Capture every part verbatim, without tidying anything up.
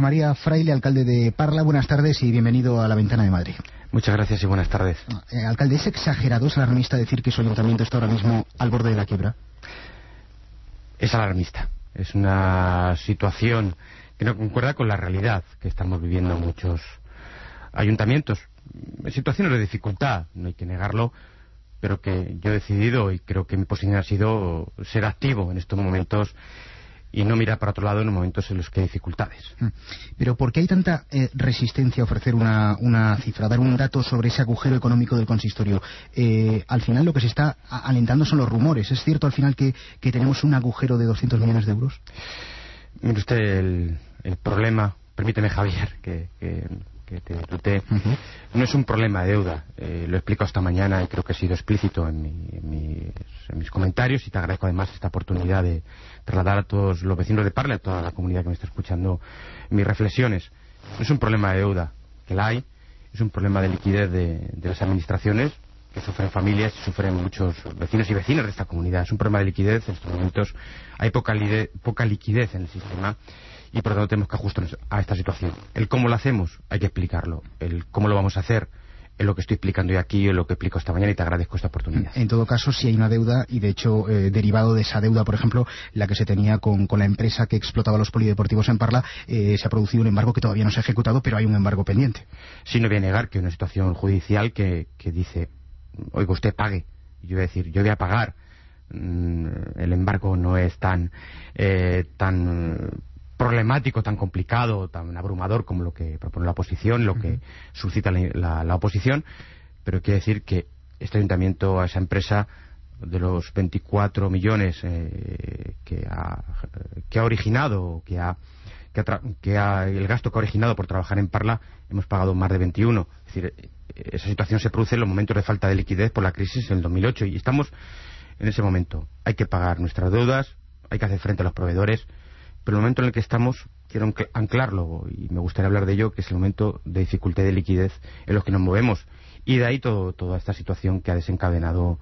María Fraile, alcalde de Parla, buenas tardes y bienvenido a La Ventana de Madrid. Muchas gracias y buenas tardes. Eh, alcalde, ¿es exagerado, es alarmista decir que su ayuntamiento está ahora mismo al borde de la quiebra? Es alarmista. Es una situación que no concuerda con la realidad que estamos viviendo muchos ayuntamientos. Situaciones de dificultad, no hay que negarlo, pero que yo he decidido, y creo que mi posición ha sido ser activo en estos momentos y no mirar para otro lado en los momentos en los que hay dificultades. Pero ¿por qué hay tanta eh, resistencia a ofrecer una, una cifra, dar un dato sobre ese agujero económico del consistorio? Eh, al final lo que se está alentando son los rumores. ¿Es cierto al final que, que tenemos un agujero de doscientos millones de euros? Mire usted, el, el problema, permíteme Javier, que... que que te tuté, uh-huh. no es un problema de deuda. Eh, lo he explicado esta mañana y creo que he sido explícito en, mi, en, mis, en mis comentarios, y te agradezco además esta oportunidad de trasladar a todos los vecinos de Parla, a toda la comunidad que me está escuchando, mis reflexiones. No es un problema de deuda, que la hay, es un problema de liquidez de, de las administraciones, que sufren familias y sufren muchos vecinos y vecinas de esta comunidad. Es un problema de liquidez. En estos momentos hay poca, li- poca liquidez en el sistema, y por lo tanto tenemos que ajustarnos a esta situación. El cómo lo hacemos hay que explicarlo. El cómo lo vamos a hacer es lo que estoy explicando yo aquí, es lo que explico esta mañana, y te agradezco esta oportunidad. En todo caso, si hay una deuda, y de hecho eh, derivado de esa deuda, por ejemplo, la que se tenía con, con la empresa que explotaba los polideportivos en Parla, eh, se ha producido un embargo que todavía no se ha ejecutado, pero hay un embargo pendiente. Sí, no voy a negar que hay una situación judicial que, que dice, oiga, usted pague. Y yo voy a decir, yo voy a pagar. Mm, el embargo no es tan eh, tan problemático, tan complicado, tan abrumador como lo que propone la oposición, lo que suscita la, la, la oposición, pero quiere decir que este ayuntamiento, a esa empresa, de los veinticuatro millones eh, que, ha, que ha originado, que ha, que, ha tra- que ha, el gasto que ha originado por trabajar en Parla, hemos pagado más de veintiuno. Es decir, esa situación se produce en los momentos de falta de liquidez por la crisis en el dos mil ocho, y estamos en ese momento. Hay que pagar nuestras deudas, hay que hacer frente a los proveedores, pero el momento en el que estamos, quiero anclarlo, y me gustaría hablar de ello, que es el momento de dificultad y de liquidez en los que nos movemos, y de ahí todo, toda esta situación que ha desencadenado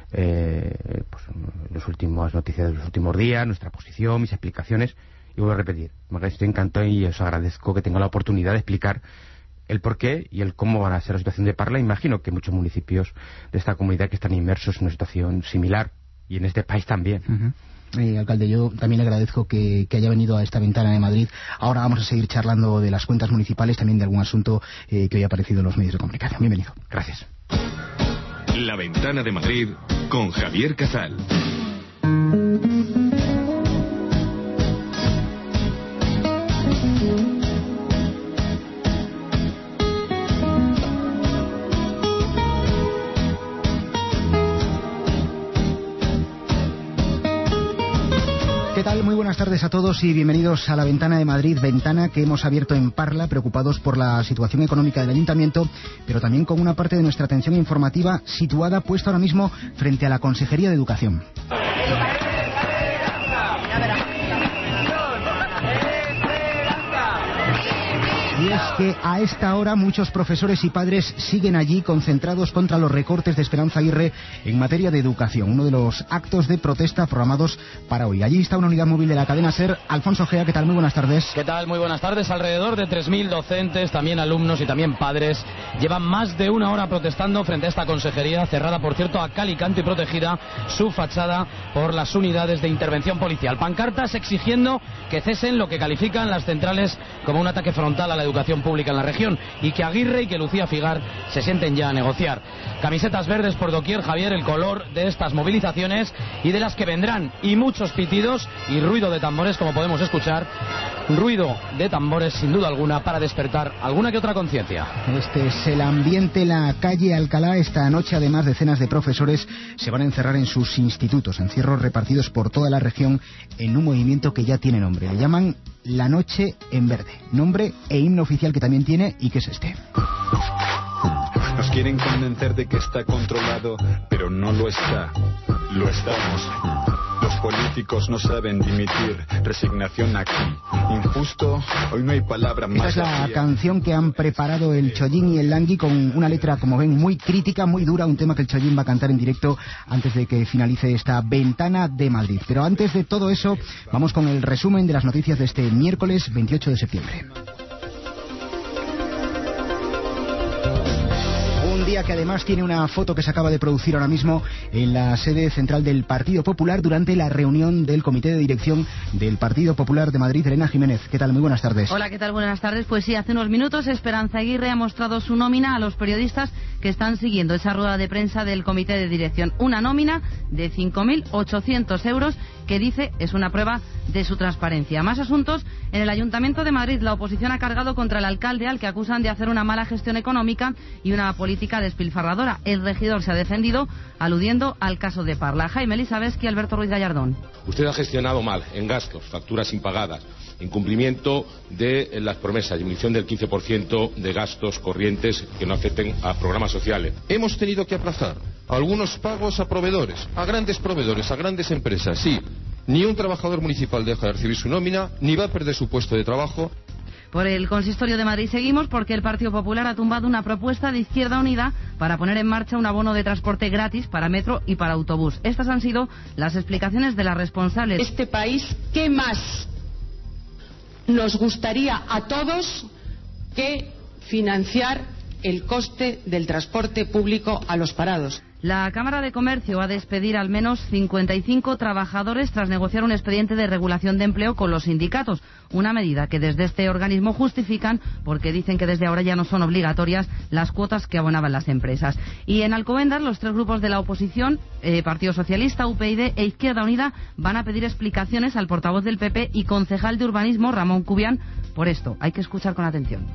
eh, pues, las últimas noticias de los últimos días, nuestra posición, mis explicaciones. Y vuelvo a repetir, estoy encantado y os agradezco que tenga la oportunidad de explicar el porqué y el cómo va a ser la situación de Parla. Imagino que muchos municipios de esta comunidad que están inmersos en una situación similar, y en este país también. Uh-huh. Eh, alcalde, yo también le agradezco que, que haya venido a esta Ventana de Madrid. Ahora vamos a seguir charlando de las cuentas municipales, también de algún asunto eh, que hoy ha aparecido en los medios de comunicación. Bienvenido. Gracias. La Ventana de Madrid con Javier Casal. ¿Qué tal? Muy buenas tardes a todos y bienvenidos a La Ventana de Madrid, ventana que hemos abierto en Parla, preocupados por la situación económica del ayuntamiento, pero también con una parte de nuestra atención informativa situada, puesta ahora mismo frente a la Consejería de Educación. Y es que a esta hora muchos profesores y padres siguen allí concentrados contra los recortes de Esperanza Aguirre en materia de educación, uno de los actos de protesta programados para hoy. Allí está una unidad móvil de la cadena SER. Alfonso Gea, ¿qué tal? Muy buenas tardes. ¿Qué tal? Muy buenas tardes. Alrededor de tres mil docentes, también alumnos y también padres, llevan más de una hora protestando frente a esta consejería, cerrada, por cierto, a cal y canto, y protegida su fachada por las unidades de intervención policial. Pancartas exigiendo que cesen lo que califican las centrales como un ataque frontal a la educación pública en la región, y que Aguirre y que Lucía Figar se sienten ya a negociar. Camisetas verdes por doquier, Javier, el color de estas movilizaciones y de las que vendrán, y muchos pitidos y ruido de tambores, como podemos escuchar, ruido de tambores sin duda alguna para despertar alguna que otra conciencia. Este es el ambiente en la calle Alcalá. Esta noche, además, decenas de profesores se van a encerrar en sus institutos, encierros repartidos por toda la región en un movimiento que ya tiene nombre. Le llaman La Noche en Verde, nombre e himno oficial que también tiene, y que es este. Nos quieren convencer de que está controlado, pero no lo está. Lo estamos. Los políticos no saben dimitir. Resignación aquí. Injusto. Hoy no hay palabra más. Esta es la canción que han preparado el Chollín y el Langui, con una letra, como ven, muy crítica, muy dura. Un tema que el Chollín va a cantar en directo antes de que finalice esta Ventana de Madrid. Pero antes de todo eso, vamos con el resumen de las noticias de este miércoles veintiocho de septiembre. Un día que además tiene una foto que se acaba de producir ahora mismo en la sede central del Partido Popular durante la reunión del Comité de Dirección del Partido Popular de Madrid. Elena Jiménez, ¿qué tal? Muy buenas tardes. Hola, ¿qué tal? Buenas tardes. Pues sí, hace unos minutos Esperanza Aguirre ha mostrado su nómina a los periodistas que están siguiendo esa rueda de prensa del Comité de Dirección. Una nómina de cinco mil ochocientos euros que dice es una prueba de su transparencia. Más asuntos. En el Ayuntamiento de Madrid la oposición ha cargado contra el alcalde al que acusan de hacer una mala gestión económica y una política despilfarradora. El regidor se ha defendido aludiendo al caso de Parla. Jaime Elisabetsky, Alberto Ruiz Gallardón. Usted ha gestionado mal en gastos, facturas impagadas, incumplimiento de las promesas, disminución del quince por ciento de gastos corrientes que no afecten a programas sociales. Hemos tenido que aplazar algunos pagos a proveedores, a grandes proveedores, a grandes empresas, sí. Ni un trabajador municipal deja de recibir su nómina, ni va a perder su puesto de trabajo. Por el Consistorio de Madrid seguimos porque el Partido Popular ha tumbado una propuesta de Izquierda Unida para poner en marcha un abono de transporte gratis para metro y para autobús. Estas han sido las explicaciones de las responsables. Este país, ¿qué más nos gustaría a todos que financiar el coste del transporte público a los parados? La Cámara de Comercio va a despedir al menos cincuenta y cinco trabajadores tras negociar un expediente de regulación de empleo con los sindicatos. Una medida que desde este organismo justifican porque dicen que desde ahora ya no son obligatorias las cuotas que abonaban las empresas. Y en Alcobendas, los tres grupos de la oposición, eh, Partido Socialista, U P y D e Izquierda Unida, van a pedir explicaciones al portavoz del P P y concejal de Urbanismo, Ramón Cubián, por esto. Hay que escuchar con atención.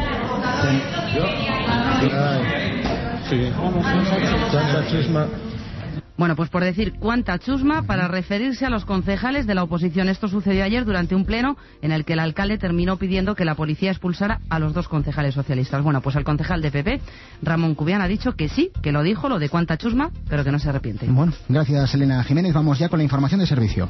Bueno, pues por decir cuánta chusma para referirse a los concejales de la oposición. Esto sucedió ayer durante un pleno en el que el alcalde terminó pidiendo que la policía expulsara a los dos concejales socialistas. Bueno, pues el concejal de P P, Ramón Cubián, ha dicho que sí, que lo dijo, lo de cuánta chusma, pero que no se arrepiente. Bueno, gracias Elena Jiménez. Vamos ya con la información de servicio.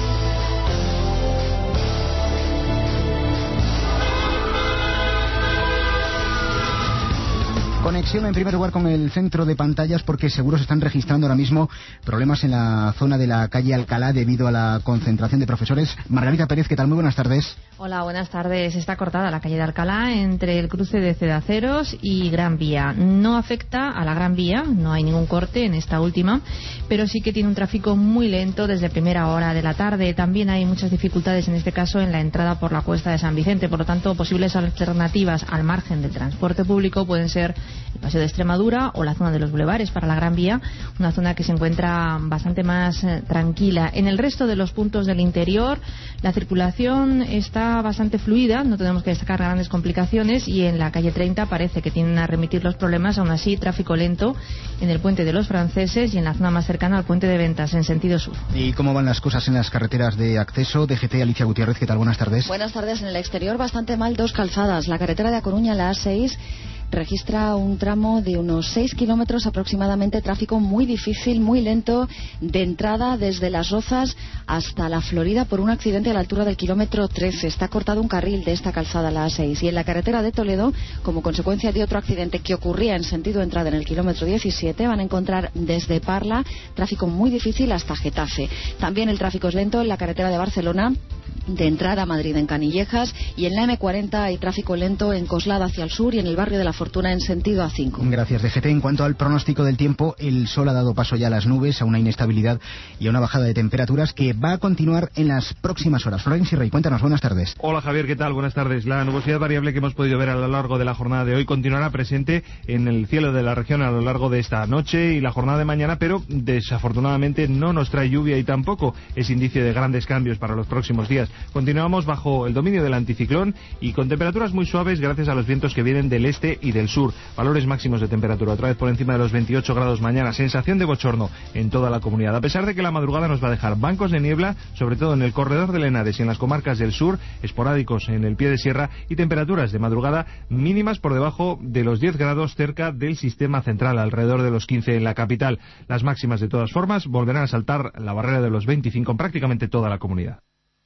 Conexión en primer lugar con el centro de pantallas porque seguro se están registrando ahora mismo problemas en la zona de la calle Alcalá debido a la concentración de profesores. Margarita Pérez, ¿qué tal? Muy buenas tardes. Hola, buenas tardes. Está cortada la calle de Alcalá entre el cruce de Cedaceros y Gran Vía. No afecta a la Gran Vía, no hay ningún corte en esta última, pero sí que tiene un tráfico muy lento desde primera hora de la tarde. También hay muchas dificultades en este caso en la entrada por la Cuesta de San Vicente. Por lo tanto, posibles alternativas al margen del transporte público pueden ser el Paseo de Extremadura o la zona de los bulevares para la Gran Vía, una zona que se encuentra bastante más eh, tranquila. En el resto de los puntos del interior la circulación está bastante fluida, no tenemos que destacar grandes complicaciones, y en la calle treinta parece que tienden a remitir los problemas. Aún así, tráfico lento en el puente de los Franceses y en la zona más cercana al puente de Ventas en sentido sur. ¿Y cómo van las cosas en las carreteras de acceso? D G T, Alicia Gutiérrez, ¿qué tal? Buenas tardes. Buenas tardes. En el exterior bastante mal dos calzadas. La carretera de A Coruña, la A seis, registra un tramo de unos seis kilómetros aproximadamente, tráfico muy difícil, muy lento, de entrada desde Las Rozas hasta La Florida por un accidente a la altura del kilómetro trece. Está cortado un carril de esta calzada, la A seis. Y en la carretera de Toledo, como consecuencia de otro accidente que ocurría en sentido entrada en el kilómetro diecisiete, van a encontrar desde Parla tráfico muy difícil hasta Getafe. También el tráfico es lento en la carretera de Barcelona, de entrada a Madrid en Canillejas, y en la eme cuarenta hay tráfico lento en Coslada hacia el sur y en el barrio de La Fortuna en sentido A cinco. Gracias, D G T. En cuanto al pronóstico del tiempo, el sol ha dado paso ya a las nubes, a una inestabilidad y a una bajada de temperaturas que va a continuar en las próximas horas. Florencia Rey, cuéntanos, buenas tardes. Hola Javier, ¿qué tal? Buenas tardes. La nubosidad variable que hemos podido ver a lo largo de la jornada de hoy continuará presente en el cielo de la región a lo largo de esta noche y la jornada de mañana, pero desafortunadamente no nos trae lluvia y tampoco es indicio de grandes cambios para los próximos días. Continuamos bajo el dominio del anticiclón y con temperaturas muy suaves gracias a los vientos que vienen del este y del sur. Valores máximos de temperatura otra vez por encima de los veintiocho grados mañana. Sensación de bochorno en toda la comunidad. A pesar de que la madrugada nos va a dejar bancos de niebla, sobre todo en el corredor del Henares y en las comarcas del sur, esporádicos en el pie de sierra, y temperaturas de madrugada mínimas por debajo de los diez grados cerca del sistema central, alrededor de los quince en la capital. Las máximas de todas formas volverán a saltar la barrera de los veinticinco en prácticamente toda la comunidad.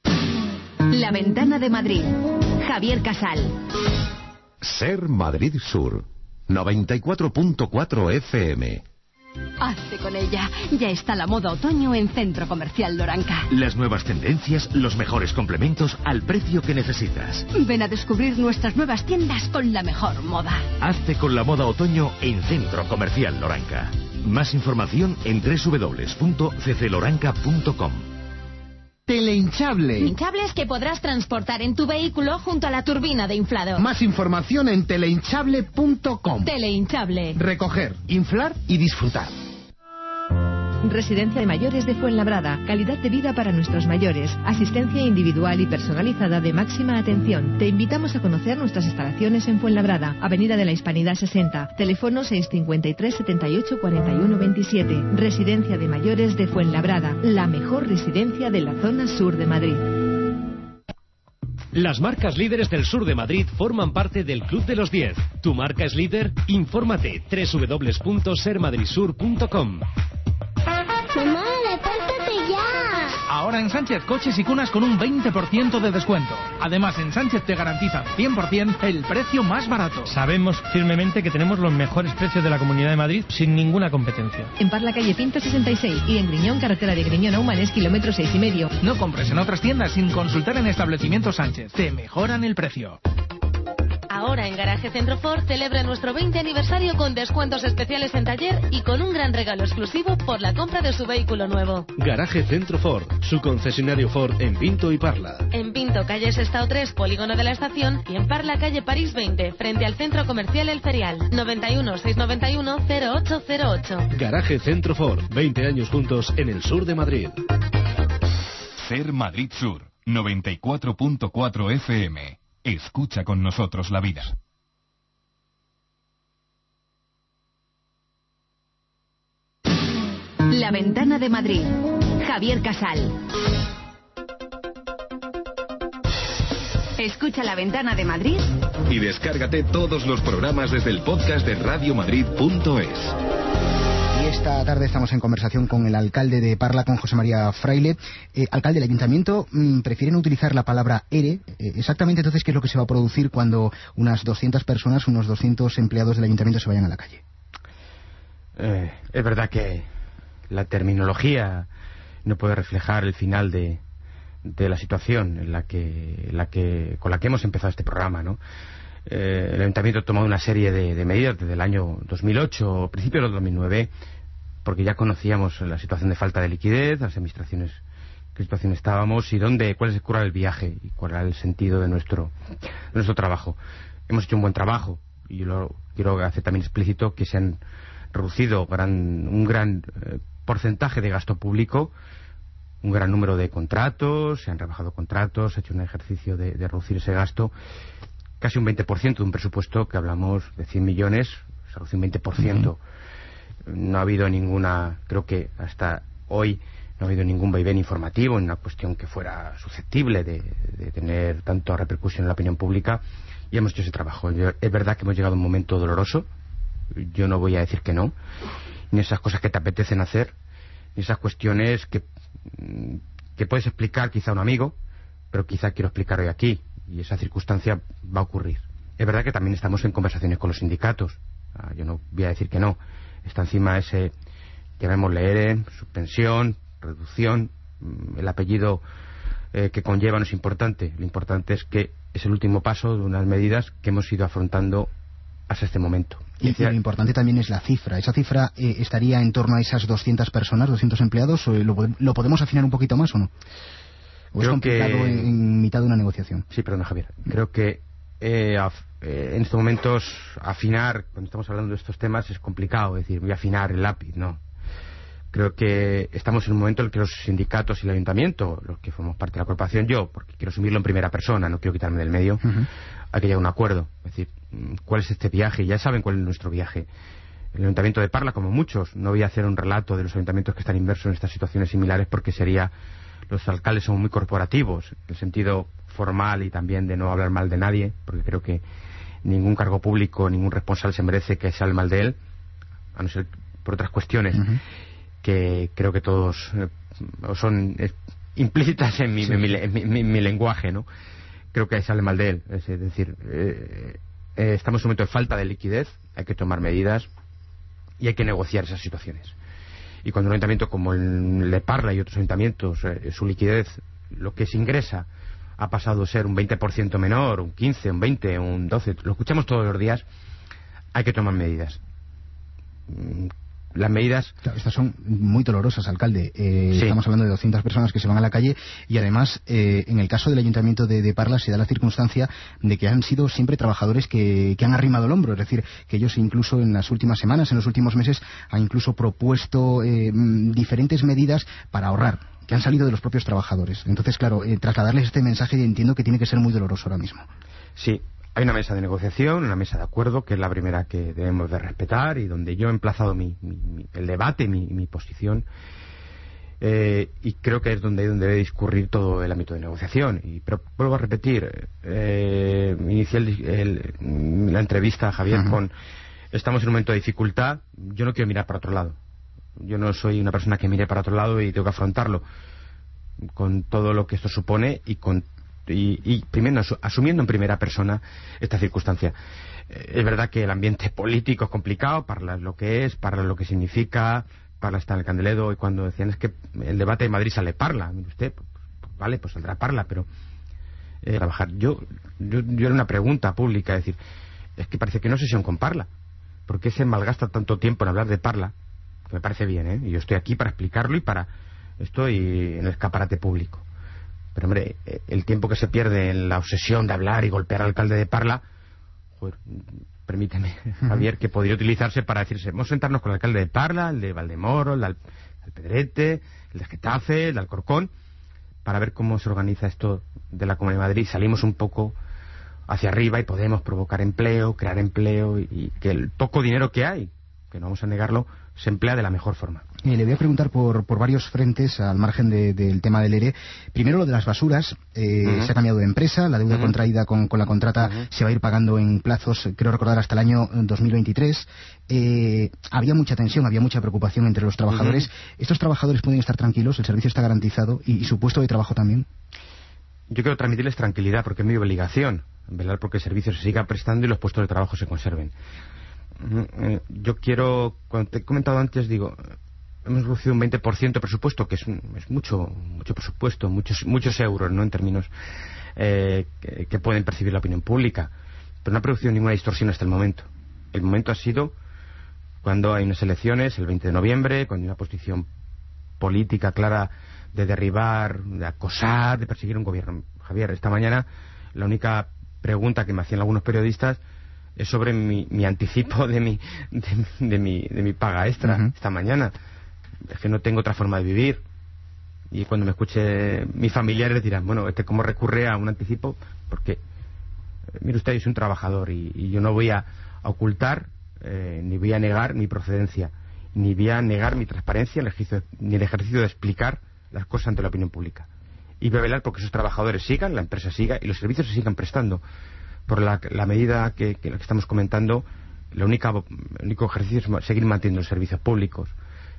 La Ventana de Madrid. Javier Casal. Ser Madrid Sur, noventa y cuatro punto cuatro F M. Hazte con ella. Ya está la moda otoño en Centro Comercial Loranca. Las nuevas tendencias, los mejores complementos al precio que necesitas. Ven a descubrir nuestras nuevas tiendas con la mejor moda. Hazte con la moda otoño en Centro Comercial Loranca. Más información en doble u doble u doble u punto c c loranca punto com. Telehinchable. Hinchables que podrás transportar en tu vehículo junto a la turbina de inflado. Más información en telehinchable punto com. Telehinchable. Recoger, inflar y disfrutar. Residencia de Mayores de Fuenlabrada. Calidad de vida para nuestros mayores. Asistencia individual y personalizada de máxima atención. Te invitamos a conocer nuestras instalaciones en Fuenlabrada, Avenida de la Hispanidad sesenta. Teléfono seis cinco tres, setenta y ocho, cuarenta y uno veintisiete. Residencia de Mayores de Fuenlabrada. La mejor residencia de la zona sur de Madrid. Las marcas líderes del sur de Madrid forman parte del Club de los diez. ¿Tu marca es líder? Infórmate doble u doble u doble u punto ser madrid sur punto com. ¡Mamá, levántate ya! Ahora en Sánchez coches y cunas con un veinte por ciento de descuento. Además, en Sánchez te garantizan cien por ciento el precio más barato. Sabemos firmemente que tenemos los mejores precios de la Comunidad de Madrid sin ninguna competencia. En Parla, calle Pinto sesenta y seis, y en Griñón, carretera de Griñón a Humanes, kilómetro seis y medio. No compres en otras tiendas sin consultar en Establecimiento Sánchez. Te mejoran el precio. Ahora en Garaje Centro Ford celebra nuestro veinte aniversario con descuentos especiales en taller y con un gran regalo exclusivo por la compra de su vehículo nuevo. Garaje Centro Ford, su concesionario Ford en Pinto y Parla. En Pinto, calle Sestao tres, Polígono de la Estación, y en Parla, calle París veinte, frente al Centro Comercial El Ferial. noventa y uno, seiscientos noventa y uno, cero ocho cero ocho. Garaje Centro Ford, veinte años juntos en el sur de Madrid. Ser Madrid Sur, noventa y cuatro punto cuatro F M. Escucha con nosotros la vida. La Ventana de Madrid. Javier Casal. Escucha La Ventana de Madrid y descárgate todos los programas desde el podcast de radio madrid punto es. Y esta tarde estamos en conversación con el alcalde de Parla, con José María Fraile. Eh, alcalde, el ayuntamiento mmm, prefieren utilizar la palabra ERE. Eh, exactamente, entonces, ¿qué es lo que se va a producir cuando unas doscientas personas, unos doscientos empleados del ayuntamiento se vayan a la calle? Eh, es verdad que la terminología no puede reflejar el final de, de la situación en la que, en la que, con la que hemos empezado este programa, ¿no? Eh, el ayuntamiento ha tomado una serie de, de medidas desde el año dos mil ocho, principios del dos mil nueve, porque ya conocíamos la situación de falta de liquidez, las administraciones, qué situación estábamos y dónde, cuál es cuál era el viaje y cuál era el sentido de nuestro, de nuestro trabajo. Hemos hecho un buen trabajo y yo lo quiero hacer también explícito que se han reducido gran, un gran eh, porcentaje de gasto público, un gran número de contratos, se han rebajado contratos, se ha hecho un ejercicio de, de reducir ese gasto. Casi un veinte por ciento de un presupuesto que hablamos de cien millones, se reduce un veinte por ciento. Uh-huh. No ha habido ninguna, creo que hasta hoy no ha habido ningún vaivén informativo en una cuestión que fuera susceptible de, de tener tanto repercusión en la opinión pública, y hemos hecho ese trabajo. Yo, es verdad que hemos llegado a un momento doloroso, yo no voy a decir que no, ni esas cosas que te apetecen hacer, ni esas cuestiones que, que puedes explicar quizá a un amigo, pero quizá quiero explicar hoy aquí. Y esa circunstancia va a ocurrir. Es verdad que también estamos en conversaciones con los sindicatos. Ah, yo no voy a decir que no. Está encima ese, llamémosle ERE, suspensión, reducción. El apellido eh, que conlleva no es importante. Lo importante es que es el último paso de unas medidas que hemos ido afrontando hasta este momento. Y, y lo importante también es la cifra. ¿Esa cifra eh, estaría en torno a esas doscientas personas, doscientos empleados? ¿O lo, lo podemos afinar un poquito más o no? ¿O es complicado que... en, en mitad de una negociación? Sí, perdona, Javier. Creo que eh, af, eh, en estos momentos afinar, cuando estamos hablando de estos temas, es complicado. Es decir, voy a afinar el lápiz, no. Creo que estamos en un momento en el que los sindicatos y el ayuntamiento, los que formamos parte de la corporación, yo, porque quiero asumirlo en primera persona, no quiero quitarme del medio, uh-huh. hay que llegar a un acuerdo. Es decir, ¿cuál es este viaje? Ya saben cuál es nuestro viaje. El ayuntamiento de Parla, como muchos, no voy a hacer un relato de los ayuntamientos que están inmersos en estas situaciones similares, porque sería... Los alcaldes son muy corporativos, en el sentido formal y también de no hablar mal de nadie, porque creo que ningún cargo público, ningún responsable se merece que se hable mal de él, a no ser por otras cuestiones, uh-huh. que creo que todos eh, son eh, implícitas en mi, sí. en mi, en mi, mi, mi lenguaje, ¿no? Creo que se hable mal de él, es decir, eh, eh, estamos en un momento de falta de liquidez, hay que tomar medidas, y hay que negociar esas situaciones. Y cuando un ayuntamiento como el de Parla y otros ayuntamientos, eh, su liquidez, lo que se ingresa, ha pasado a ser un veinte por ciento menor, un quince, un veinte, un doce, lo escuchamos todos los días, hay que tomar medidas. Las medidas... Claro, estas son muy dolorosas, alcalde. Eh, sí. Estamos hablando de doscientas personas que se van a la calle y además, eh, en el caso del Ayuntamiento de, de Parla se da la circunstancia de que han sido siempre trabajadores que, que han arrimado el hombro. Es decir, que ellos incluso en las últimas semanas, en los últimos meses, han incluso propuesto eh, diferentes medidas para ahorrar, que han salido de los propios trabajadores. Entonces, claro, eh, trasladarles este mensaje entiendo que tiene que ser muy doloroso ahora mismo. Sí. Hay una mesa de negociación, una mesa de acuerdo, que es la primera que debemos de respetar y donde yo he emplazado mi, mi, mi, el debate, mi, mi posición, eh, y creo que es donde, donde debe discurrir todo el ámbito de negociación. Y, pero vuelvo a repetir, eh, inicié el, el, la entrevista, Javier, uh-huh. con estamos en un momento de dificultad, yo no quiero mirar para otro lado. Yo no soy una persona que mire para otro lado y tengo que afrontarlo con todo lo que esto supone y con Y, y primero asumiendo en primera persona esta circunstancia. Eh, es verdad que el ambiente político es complicado, Parla lo que es, Parla lo que significa, Parla está en el Candeledo, y cuando decían es que el debate de Madrid sale Parla, mire usted, pues, pues, vale, pues saldrá Parla, pero eh, trabajar. Yo, yo, yo era una pregunta pública, es decir, es que parece que no sesión con Parla, ¿por qué se malgasta tanto tiempo en hablar de Parla? Que me parece bien, ¿eh? Y yo estoy aquí para explicarlo y para estoy en el escaparate público. Pero, hombre, el tiempo que se pierde en la obsesión de hablar y golpear al alcalde de Parla, joder, permíteme, Javier, que podría utilizarse para decirse, vamos a sentarnos con el alcalde de Parla, el de Valdemoro, el de Alpedrete, el de Getafe, el de Alcorcón, para ver cómo se organiza esto de la Comunidad de Madrid. Salimos un poco hacia arriba y podemos provocar empleo, crear empleo, y, y que el poco dinero que hay, que no vamos a negarlo, se emplea de la mejor forma. Eh, le voy a preguntar por, por varios frentes al margen de, del tema del ERE. Primero, lo de las basuras. Eh, uh-huh. Se ha cambiado de empresa, la deuda uh-huh. contraída con, con la contrata uh-huh. se va a ir pagando en plazos, creo recordar, hasta el año dos mil veintitrés. Eh, había mucha tensión, había mucha preocupación entre los trabajadores. Uh-huh. ¿Estos trabajadores pueden estar tranquilos? ¿El servicio está garantizado? ¿Y, y su puesto de trabajo también? Yo quiero transmitirles tranquilidad, porque es mi obligación velar porque el servicio se siga prestando y los puestos de trabajo se conserven. Yo quiero, cuando te he comentado antes, digo, hemos reducido un veinte por ciento de presupuesto, que es, un, es mucho mucho presupuesto, muchos muchos euros, ¿no?, en términos eh, que, que pueden percibir la opinión pública, pero no ha producido ninguna distorsión hasta el momento. El momento ha sido cuando hay unas elecciones, el veinte de noviembre, cuando hay una posición política clara de derribar, de acosar, de perseguir un gobierno. Javier, esta mañana la única pregunta que me hacían algunos periodistas es sobre mi, mi anticipo de mi, de, de, mi, de mi paga extra uh-huh. esta mañana. Es que no tengo otra forma de vivir. Y cuando me escuche mis familiares dirán, bueno, este cómo recurre a un anticipo, porque, eh, mire usted, yo soy un trabajador y, y yo no voy a, a ocultar, eh, ni voy a negar mi procedencia, ni voy a negar mi transparencia, el ejercicio, ni el ejercicio de explicar las cosas ante la opinión pública. Y voy a velar porque esos trabajadores sigan, la empresa siga y los servicios se sigan prestando. Por la, la medida que, que, que estamos comentando, la única, el único ejercicio es seguir manteniendo los servicios públicos.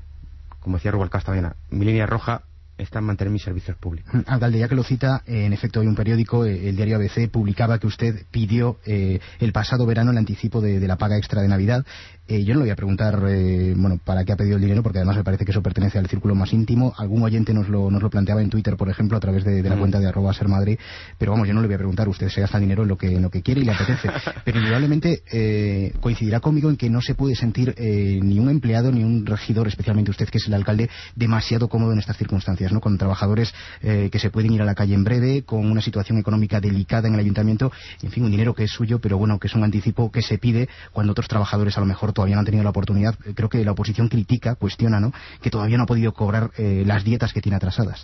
Como decía Rubalcaba mañana, mi línea roja está en mantener mis servicios públicos. Alcalde, ya que lo cita, eh, en efecto hay un periódico, eh, el diario A B C, publicaba que usted pidió eh, el pasado verano el anticipo de, de la paga extra de Navidad. Eh, yo no le voy a preguntar, eh, bueno, para qué ha pedido el dinero, porque además me parece que eso pertenece al círculo más íntimo. Algún oyente nos lo, nos lo planteaba en Twitter, por ejemplo, a través de, de la mm. cuenta de arroba sermadrid, pero vamos, yo no le voy a preguntar, usted se gasta dinero en lo que, en lo que quiere y le apetece. Pero indudablemente eh, coincidirá conmigo en que no se puede sentir eh, ni un empleado ni un regidor, especialmente usted, que es el alcalde, demasiado cómodo en estas circunstancias, ¿no? Con trabajadores eh, que se pueden ir a la calle en breve, con una situación económica delicada en el ayuntamiento, en fin, un dinero que es suyo, pero bueno, que es un anticipo que se pide cuando otros trabajadores a lo mejor todavía no han tenido la oportunidad. Creo que la oposición critica, cuestiona, ¿no?, que todavía no ha podido cobrar eh, las dietas que tiene atrasadas.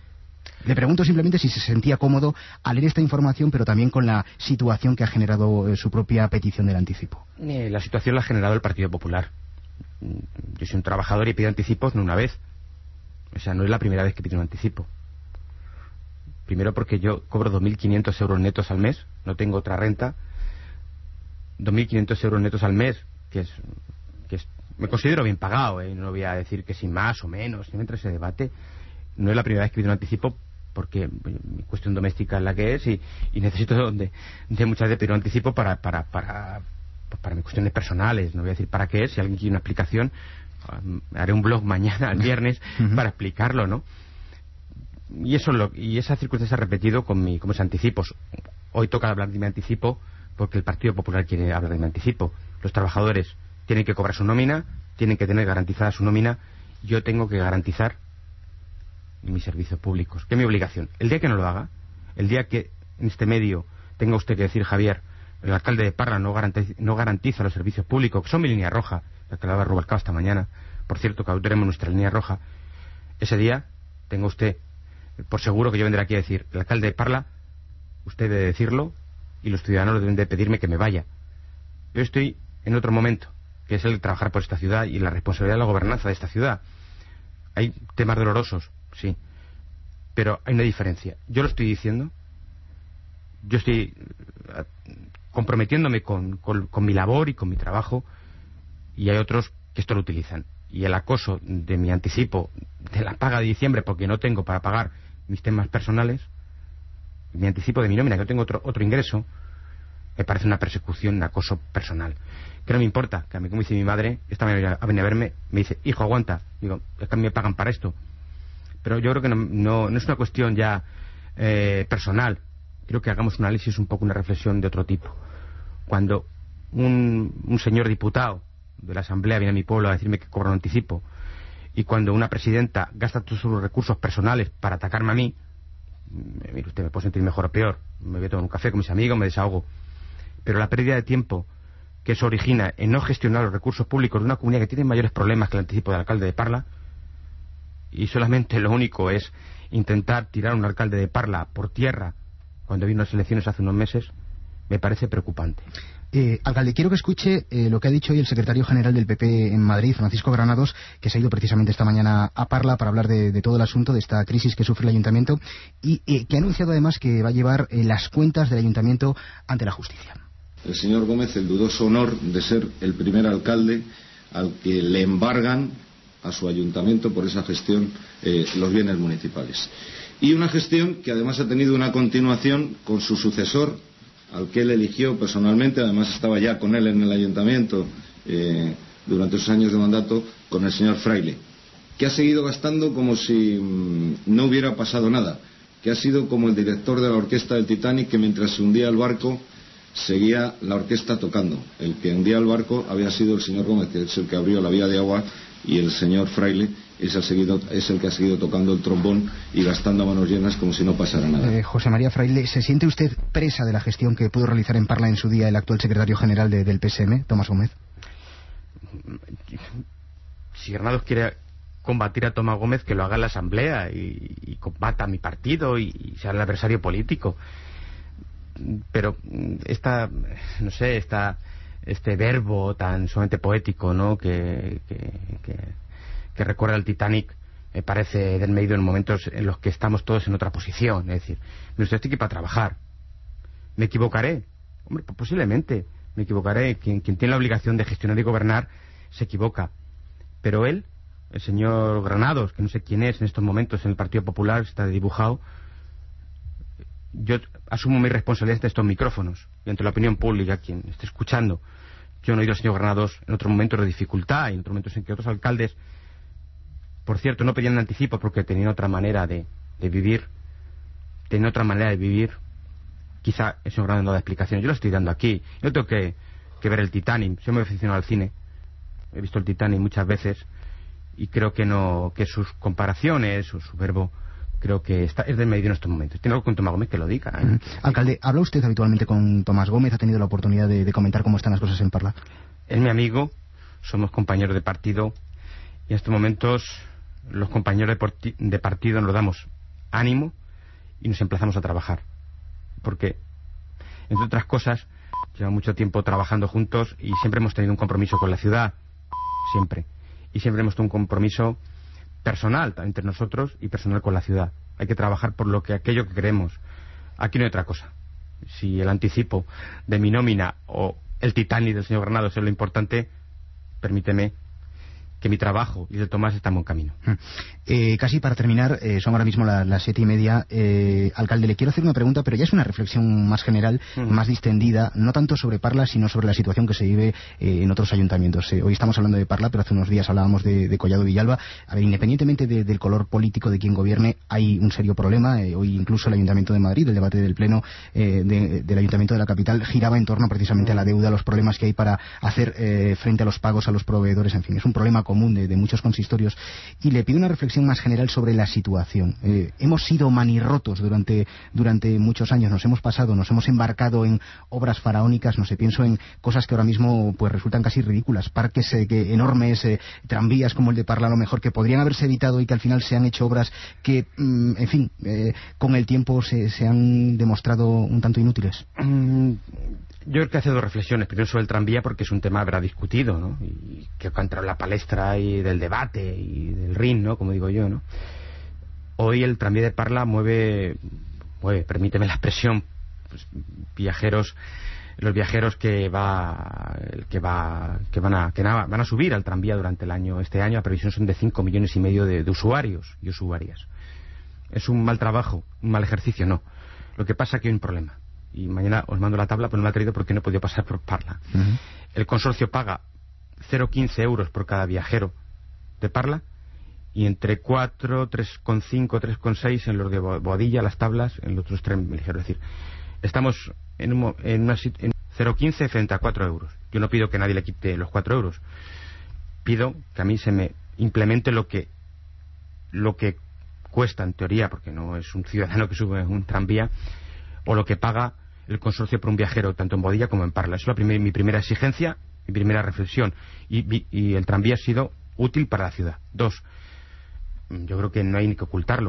Le pregunto simplemente si se sentía cómodo al leer esta información, pero también con la situación que ha generado eh, su propia petición del anticipo. Eh, la situación la ha generado el Partido Popular. Yo soy un trabajador y pido anticipos no una vez. O sea, no es la primera vez que pido un anticipo. Primero porque yo cobro dos mil quinientos euros netos al mes, no tengo otra renta. dos mil quinientos euros netos al mes, que es, que es me considero bien pagado, ¿eh? No voy a decir que si más o menos, no entra ese debate. No es la primera vez que pido un anticipo porque mi cuestión doméstica es la que es y, y necesito de, de muchas veces pedir un anticipo para, para, para pues para mis cuestiones personales, no voy a decir para qué es, si alguien quiere una explicación, haré un blog mañana, el viernes, uh-huh. para explicarlo, ¿no? Y eso lo, y esa circunstancia se ha repetido con, mi, con mis anticipos. Hoy toca hablar de mi anticipo porque el Partido Popular quiere hablar de mi anticipo. Los trabajadores tienen que cobrar su nómina, tienen que tener garantizada su nómina. Yo tengo que garantizar mis servicios públicos, que es mi obligación. El día que no lo haga, el día que en este medio tenga usted que decir, Javier, el alcalde de Parla no garantiza, no garantiza los servicios públicos, que son mi línea roja, la que la va a Rubalcaba esta mañana, por cierto, que tenemos nuestra línea roja, ese día tenga usted por seguro que yo vendré aquí a decir, el alcalde de Parla, usted debe decirlo y los ciudadanos deben de pedirme que me vaya. Yo estoy en otro momento, que es el de trabajar por esta ciudad y la responsabilidad de la gobernanza de esta ciudad. Hay temas dolorosos, sí, pero hay una diferencia. Yo lo estoy diciendo, yo estoy comprometiéndome con, con, con mi labor y con mi trabajo, y hay otros que esto lo utilizan. Y el acoso de mi anticipo de la paga de diciembre, porque no tengo para pagar mis temas personales, mi anticipo de mi nómina, que no tengo otro, otro ingreso, me parece una persecución, un acoso personal. Que no me importa, que a mí, como dice mi madre, esta mañana ha venido a verme, me dice, hijo, aguanta. Digo, es que a mí me pagan para esto. Pero yo creo que no, no, no es una cuestión ya eh, personal. Creo que hagamos un análisis, un poco una reflexión de otro tipo. Cuando un, un señor diputado de la Asamblea viene a mi pueblo a decirme que cobro un anticipo, y cuando una presidenta gasta todos sus recursos personales para atacarme a mí, mire usted, me puedo sentir mejor o peor, me voy a tomar un café con mis amigos, me desahogo, pero la pérdida de tiempo que eso origina en no gestionar los recursos públicos de una comunidad que tiene mayores problemas que el anticipo del alcalde de Parla, y solamente lo único es intentar tirar a un alcalde de Parla por tierra cuando vino las elecciones hace unos meses, me parece preocupante. Eh, alcalde, quiero que escuche eh, lo que ha dicho hoy el secretario general del P P en Madrid, Francisco Granados, que se ha ido precisamente esta mañana a Parla para hablar de, de todo el asunto, de esta crisis que sufre el ayuntamiento, y eh, que ha anunciado además que va a llevar eh, las cuentas del ayuntamiento ante la justicia. El señor Gómez, el dudoso honor de ser el primer alcalde al que le embargan a su ayuntamiento por esa gestión eh, los bienes municipales. Y una gestión que además ha tenido una continuación con su sucesor, al que él eligió personalmente, además estaba ya con él en el ayuntamiento eh, durante sus años de mandato, con el señor Fraile, que ha seguido gastando como si mmm, no hubiera pasado nada, que ha sido como el director de la orquesta del Titanic, que mientras se hundía el barco seguía la orquesta tocando. El que hundía el barco había sido el señor Gómez, que es el que abrió la vía de agua, y el señor Fraile es el, seguido, es el que ha seguido tocando el trombón y gastando a manos llenas como si no pasara nada. Eh, José María Fraile, ¿se siente usted presa de la gestión que pudo realizar en Parla en su día el actual secretario general de, del P S M, Tomás Gómez? Si Granados quiere combatir a Tomás Gómez, que lo haga en la Asamblea y, y combata a mi partido y, y sea el adversario político. Pero esta, no sé, esta, este verbo tan sumamente poético, ¿no?, que, que, que, que recuerda al Titanic, me parece desmedido en momentos en los que estamos todos en otra posición. Es decir, usted está aquí para trabajar. ¿Me equivocaré? Hombre, pues posiblemente me equivocaré. Quien, quien tiene la obligación de gestionar y gobernar se equivoca. Pero él, el señor Granados, que no sé quién es en estos momentos en el Partido Popular, está dibujado, yo asumo mi responsabilidad ante estos micrófonos y ante la opinión pública, quien esté escuchando. Yo no he oído al señor Granados en otros momentos de dificultad y en otros momentos en que otros alcaldes, por cierto, no pedían anticipo porque tenían otra manera de, de vivir, tenían otra manera de vivir. Quizá el señor Granados no da explicación. Yo lo estoy dando aquí. Yo tengo que, que ver el Titanic. Yo me he aficionado al cine. He visto el Titanic muchas veces y creo que no, que sus comparaciones o su verbo, creo que está, es desmedido en estos momentos. Tiene algo con Tomás Gómez que lo diga, ¿eh? Alcalde, ¿habla usted habitualmente con Tomás Gómez? ¿Ha tenido la oportunidad de, de comentar cómo están las cosas en Parla? Es mi amigo, somos compañeros de partido y en estos momentos los compañeros de, de partido nos damos ánimo y nos emplazamos a trabajar. Porque, entre otras cosas, llevamos mucho tiempo trabajando juntos y siempre hemos tenido un compromiso con la ciudad, siempre. Y siempre hemos tenido un compromiso personal entre nosotros y personal con la ciudad. Hay que trabajar por lo que aquello que queremos. Aquí no hay otra cosa. Si el anticipo de mi nómina o el Titanic del señor Granados es lo importante, permíteme que mi trabajo y de Tomás está en buen camino. Eh, casi para terminar, eh, son ahora mismo la, las siete y media. Eh, alcalde, le quiero hacer una pregunta, pero ya es una reflexión más general, mm. más distendida, no tanto sobre Parla, sino sobre la situación que se vive eh, en otros ayuntamientos. Eh, hoy estamos hablando de Parla, pero hace unos días hablábamos de, de Collado Villalba. A ver, independientemente de, del color político de quien gobierne, hay un serio problema. Eh, hoy incluso el Ayuntamiento de Madrid, el debate del Pleno eh, de, del Ayuntamiento de la capital, giraba en torno precisamente a la deuda, a los problemas que hay para hacer eh, frente a los pagos a los proveedores. En fin, es un problema común de, de muchos consistorios. Y le pido una reflexión más general sobre la situación. Eh, hemos sido manirrotos durante, durante muchos años, nos hemos pasado, nos hemos embarcado en obras faraónicas, no sé, pienso en cosas que ahora mismo pues resultan casi ridículas, parques eh, que, enormes, eh, tranvías como el de Parla a lo mejor, que podrían haberse evitado y que al final se han hecho obras que, mm, en fin, eh, con el tiempo se, se han demostrado un tanto inútiles. Mm. Yo creo que hace dos reflexiones. Primero sobre el tranvía, porque es un tema habrá discutido, ¿no? Y que ha entrado en la palestra y del debate y del ring, ¿no? Como digo yo, ¿no? Hoy el tranvía de Parla mueve, mueve, permíteme la expresión, pues, viajeros, los viajeros que va, que va, que van a, que van a subir al tranvía durante el año, este año, la previsión son de cinco millones y medio de, de usuarios y usuarias. ¿Es un mal trabajo, un mal ejercicio? No. Lo que pasa es que hay un problema. Y mañana os mando la tabla, pero no la he traído porque no he podido pasar por Parla. Uh-huh. El consorcio paga cero coma quince euros por cada viajero de Parla y entre cuatro, tres coma cinco, tres coma seis en los de Boadilla, las tablas, en los otros tres ligeros. Es decir, estamos en, un, en una en cero coma quince frente a cuatro euros. Yo no pido que nadie le quite los cuatro euros. Pido que a mí se me implemente lo que lo que cuesta en teoría, porque no es un ciudadano que sube un tranvía, o lo que paga el consorcio por un viajero, tanto en Boadilla como en Parla. Eso es la primer, mi primera exigencia, mi primera reflexión. Y, y el tranvía ha sido útil para la ciudad. Dos, yo creo que no hay ni que ocultarlo.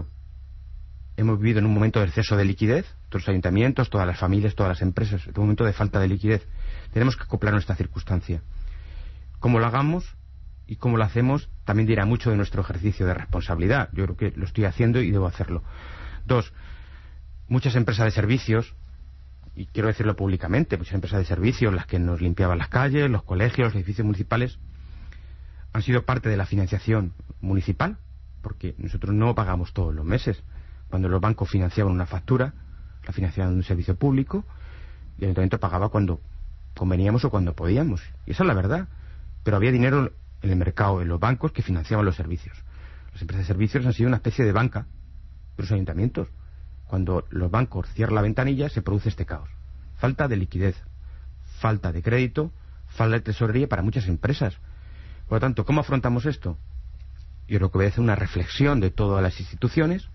Hemos vivido en un momento de exceso de liquidez, todos los ayuntamientos, todas las familias, todas las empresas, en un momento de falta de liquidez. Tenemos que acoplarnos a esta circunstancia. Cómo lo hagamos y cómo lo hacemos también dirá mucho de nuestro ejercicio de responsabilidad. Yo creo que lo estoy haciendo y debo hacerlo. Dos, muchas empresas de servicios, y quiero decirlo públicamente, muchas empresas de servicios, las que nos limpiaban las calles, los colegios, los edificios municipales, han sido parte de la financiación municipal, porque nosotros no pagamos todos los meses. Cuando los bancos financiaban una factura, la financiaban de un servicio público, y el ayuntamiento pagaba cuando conveníamos o cuando podíamos. Y esa es la verdad. Pero había dinero en el mercado, en los bancos, que financiaban los servicios. Las empresas de servicios han sido una especie de banca de los ayuntamientos. Cuando los bancos cierran la ventanilla, se produce este caos. Falta de liquidez, falta de crédito, falta de tesorería para muchas empresas. Por lo tanto, ¿cómo afrontamos esto? Yo creo que obedece una reflexión de todas las instituciones,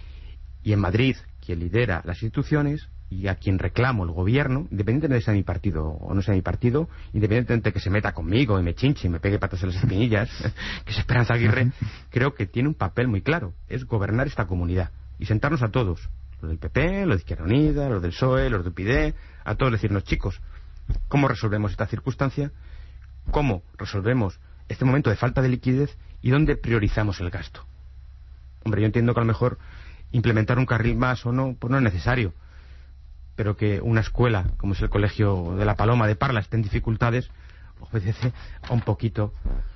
y en Madrid, quien lidera las instituciones y a quien reclamo el gobierno, independientemente de sea mi partido o no sea mi partido, independientemente de que se meta conmigo y me chinche y me pegue patas en las espinillas, que es Esperanza Aguirre, creo que tiene un papel muy claro, es gobernar esta comunidad y sentarnos a todos, los del P P, los de Izquierda Unida, los del P S O E, los del P I D E, a todos decirnos, chicos, ¿cómo resolvemos esta circunstancia? ¿Cómo resolvemos este momento de falta de liquidez y dónde priorizamos el gasto? Hombre, yo entiendo que a lo mejor implementar un carril más o no, pues no es necesario, pero que una escuela como es el Colegio de la Paloma de Parla esté en dificultades, obedece a un poquito,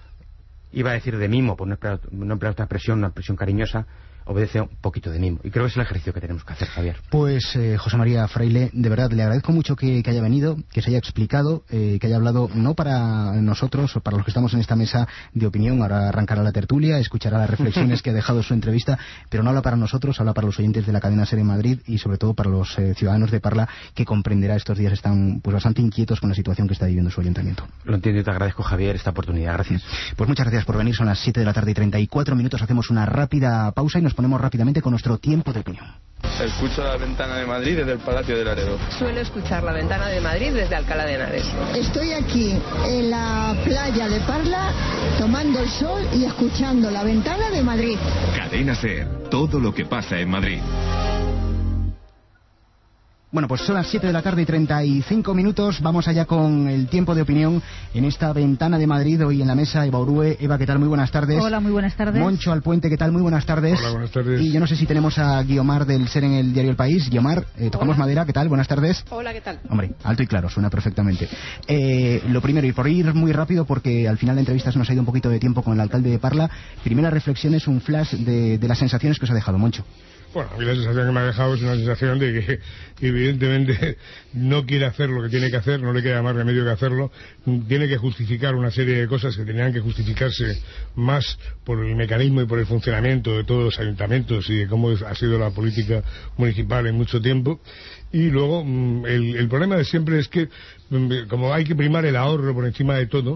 iba a decir de mimo, por no emplear, no emplear otra expresión, una expresión cariñosa, obedece un poquito de mimo. Y creo que es el ejercicio que tenemos que hacer, Javier. Pues eh, José María Fraile, de verdad le agradezco mucho que, que haya venido, que se haya explicado, eh, que haya hablado no para nosotros o para los que estamos en esta mesa de opinión. Ahora arrancará la tertulia, escuchará las reflexiones que ha dejado su entrevista, pero no habla para nosotros, habla para los oyentes de la cadena SER en Madrid y sobre todo para los eh, ciudadanos de Parla, que comprenderá estos días están pues bastante inquietos con la situación que está viviendo su ayuntamiento. Lo entiendo y te agradezco, Javier, esta oportunidad. Gracias. Pues muchas gracias por venir. Son las siete de la tarde y treinta y cuatro minutos. Hacemos una rápida pausa y nos ponemos rápidamente con nuestro tiempo de opinión. Escucho la ventana de Madrid desde el Palacio de Laredo. Suelo escuchar la ventana de Madrid desde Alcalá de Henares. Estoy aquí en la playa de Parla tomando el sol y escuchando la ventana de Madrid. Cadena SER, todo lo que pasa en Madrid. Bueno, pues son las siete de la tarde y treinta y cinco minutos. Vamos allá con el tiempo de opinión en esta ventana de Madrid. Hoy en la mesa Eva Urue. Eva, ¿qué tal? Muy buenas tardes. Hola, muy buenas tardes. Moncho Alpuente, ¿qué tal? Muy buenas tardes. Hola, buenas tardes. Y yo no sé si tenemos a Guiomar del Ser en el diario El País. Guiomar, eh, tocamos Hola. madera, ¿qué tal? Buenas tardes. Hola, ¿qué tal? Hombre, alto y claro, suena perfectamente. Eh, lo primero, y por ir muy rápido, porque al final la entrevista se nos ha ido un poquito de tiempo con el alcalde de Parla, primera reflexión es un flash de, de las sensaciones que os ha dejado, Moncho. Bueno, a mí la sensación que me ha dejado es una sensación de que evidentemente no quiere hacer lo que tiene que hacer, no le queda más remedio que hacerlo, tiene que justificar una serie de cosas que tenían que justificarse más por el mecanismo y por el funcionamiento de todos los ayuntamientos y de cómo ha sido la política municipal en mucho tiempo. Y luego el, el problema de siempre es que como hay que primar el ahorro por encima de todo,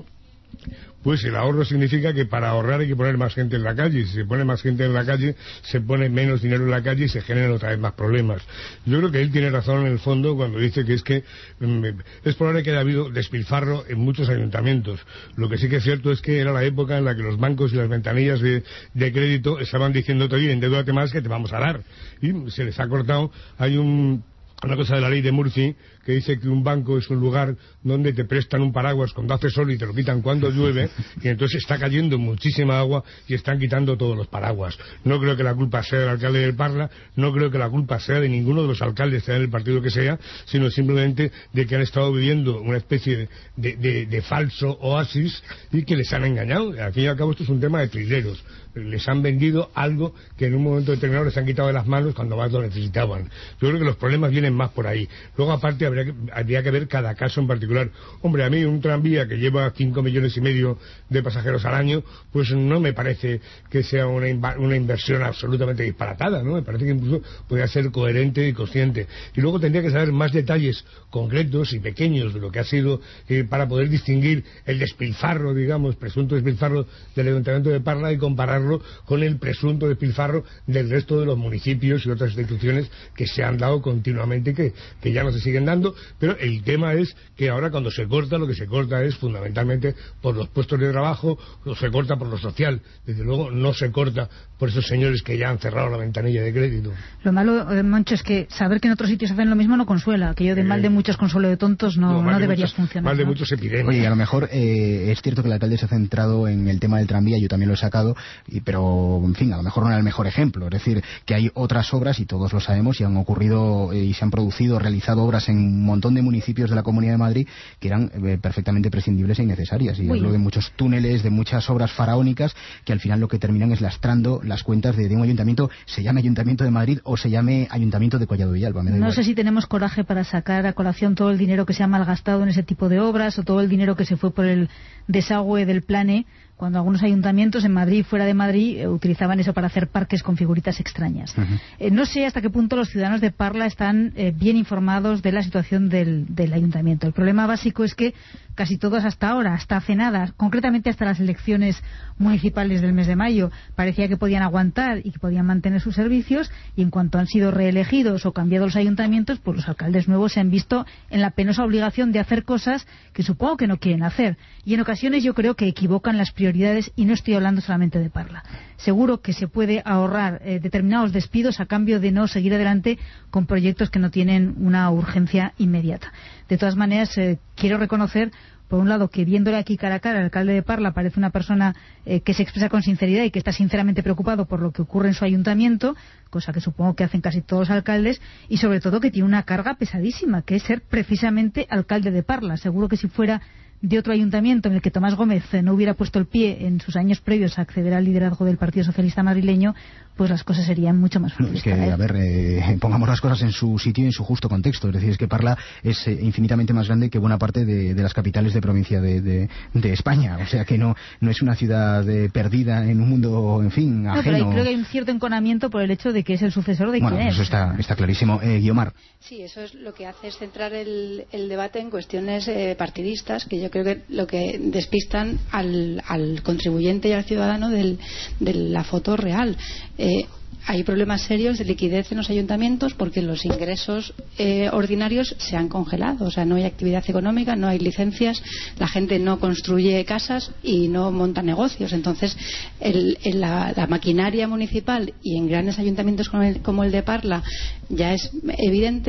pues el ahorro significa que para ahorrar hay que poner más gente en la calle, y si se pone más gente en la calle se pone menos dinero en la calle y se generan otra vez más problemas. Yo creo que él tiene razón en el fondo cuando dice que es que mm, es probable que haya habido despilfarro en muchos ayuntamientos. Lo que sí que es cierto es que era la época en la que los bancos y las ventanillas de, de crédito estaban diciendo, oye, endeudate más que te vamos a dar, y se les ha cortado. Hay un una cosa de la ley de Murphy que dice que un banco es un lugar donde te prestan un paraguas cuando hace sol y te lo quitan cuando llueve, y entonces está cayendo muchísima agua y están quitando todos los paraguas. No creo que la culpa sea del alcalde del Parla, no creo que la culpa sea de ninguno de los alcaldes, sea en el partido que sea, sino simplemente de que han estado viviendo una especie de, de, de, de falso oasis y que les han engañado. Al fin y al cabo esto es un tema de trileros. Les han vendido algo que en un momento determinado les han quitado de las manos cuando más lo necesitaban. Yo creo que los problemas vienen más por ahí. Luego, aparte, habría que, habría que ver cada caso en particular. Hombre, a mí un tranvía que lleva cinco millones y medio de pasajeros al año, pues no me parece que sea una, una inversión absolutamente disparatada, ¿no? Me parece que incluso podría ser coherente y consciente. Y luego tendría que saber más detalles concretos y pequeños de lo que ha sido eh, para poder distinguir el despilfarro, digamos, presunto despilfarro del Ayuntamiento de Parla y compararlo con el presunto despilfarro del resto de los municipios y otras instituciones que se han dado continuamente, que, que ya no se siguen dando. Pero el tema es que ahora cuando se corta, lo que se corta es fundamentalmente por los puestos de trabajo, o se corta por lo social. Desde luego no se corta por esos señores que ya han cerrado la ventanilla de crédito. Lo malo, eh, Moncho, es que saber que en otros sitios hacen lo mismo no consuela. Que yo de eh, mal de muchos consuelo de tontos no, no, no debería muchos, funcionar. Mal de ¿no? muchos epidemias. Oye, a lo mejor eh, es cierto que el alcalde se ha centrado en el tema del tranvía, yo también lo he sacado, y, pero, en fin, a lo mejor no era el mejor ejemplo. Es decir, que hay otras obras, y todos lo sabemos, y han ocurrido eh, y se han producido, realizado obras en un montón de municipios de la Comunidad de Madrid que eran eh, perfectamente prescindibles e innecesarias. Y hablo de muchos túneles, de muchas obras faraónicas que al final lo que terminan es lastrando las cuentas de, de un ayuntamiento, se llame Ayuntamiento de Madrid o se llame Ayuntamiento de Collado Villalba. Me da no igual. sé si tenemos coraje para sacar a colación todo el dinero que se ha malgastado en ese tipo de obras o todo el dinero que se fue por el desagüe del Plane, cuando algunos ayuntamientos en Madrid y fuera de Madrid eh, utilizaban eso para hacer parques con figuritas extrañas. Uh-huh. eh, no sé hasta qué punto los ciudadanos de Parla están eh, bien informados de la situación del, del ayuntamiento. El problema básico es que casi todos hasta ahora, hasta hace nada, concretamente hasta las elecciones municipales del mes de mayo, parecía que podían aguantar y que podían mantener sus servicios, y en cuanto han sido reelegidos o cambiados los ayuntamientos, pues los alcaldes nuevos se han visto en la penosa obligación de hacer cosas que supongo que no quieren hacer. Y en ocasiones yo creo que equivocan las prioridades, y no estoy hablando solamente de Parla. Seguro que se puede ahorrar eh, determinados despidos a cambio de no seguir adelante con proyectos que no tienen una urgencia inmediata. De todas maneras, eh, quiero reconocer, por un lado, que viéndole aquí cara a cara, el alcalde de Parla parece una persona eh, que se expresa con sinceridad y que está sinceramente preocupado por lo que ocurre en su ayuntamiento, cosa que supongo que hacen casi todos los alcaldes, y sobre todo que tiene una carga pesadísima, que es ser precisamente alcalde de Parla. Seguro que si fuera de otro ayuntamiento en el que Tomás Gómez no hubiera puesto el pie en sus años previos a acceder al liderazgo del Partido Socialista madrileño, pues las cosas serían mucho más fáciles. Es que, a ver, eh, pongamos las cosas en su sitio y en su justo contexto. Es decir, es que Parla es eh, infinitamente más grande que buena parte de, de las capitales de provincia de, de, de España. O sea que no no es una ciudad eh, perdida en un mundo, en fin, ajeno. No, pero ahí creo que hay un cierto enconamiento por el hecho de que es el sucesor de bueno, quien es. Bueno, eso está, está clarísimo. Eh, Guiomar. Sí, eso es lo que hace es centrar el, el debate en cuestiones eh, partidistas, que yo creo que lo que despistan al, al contribuyente y al ciudadano del, de la foto real. Eh, hay problemas serios de liquidez en los ayuntamientos porque los ingresos eh, ordinarios se han congelado. O sea, no hay actividad económica, no hay licencias, la gente no construye casas y no monta negocios. Entonces, el, el, la, la maquinaria municipal, y en grandes ayuntamientos como el, como el de Parla, ya es evidente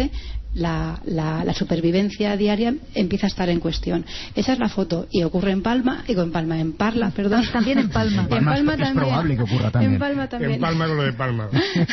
la, la, la supervivencia diaria empieza a estar en cuestión. Esa es la foto, y ocurre en Palma, y en Palma, en Parla, perdón. También en Palma. En Palma es también. probable que ocurra también. En Palma también. En Palma con lo de Palma.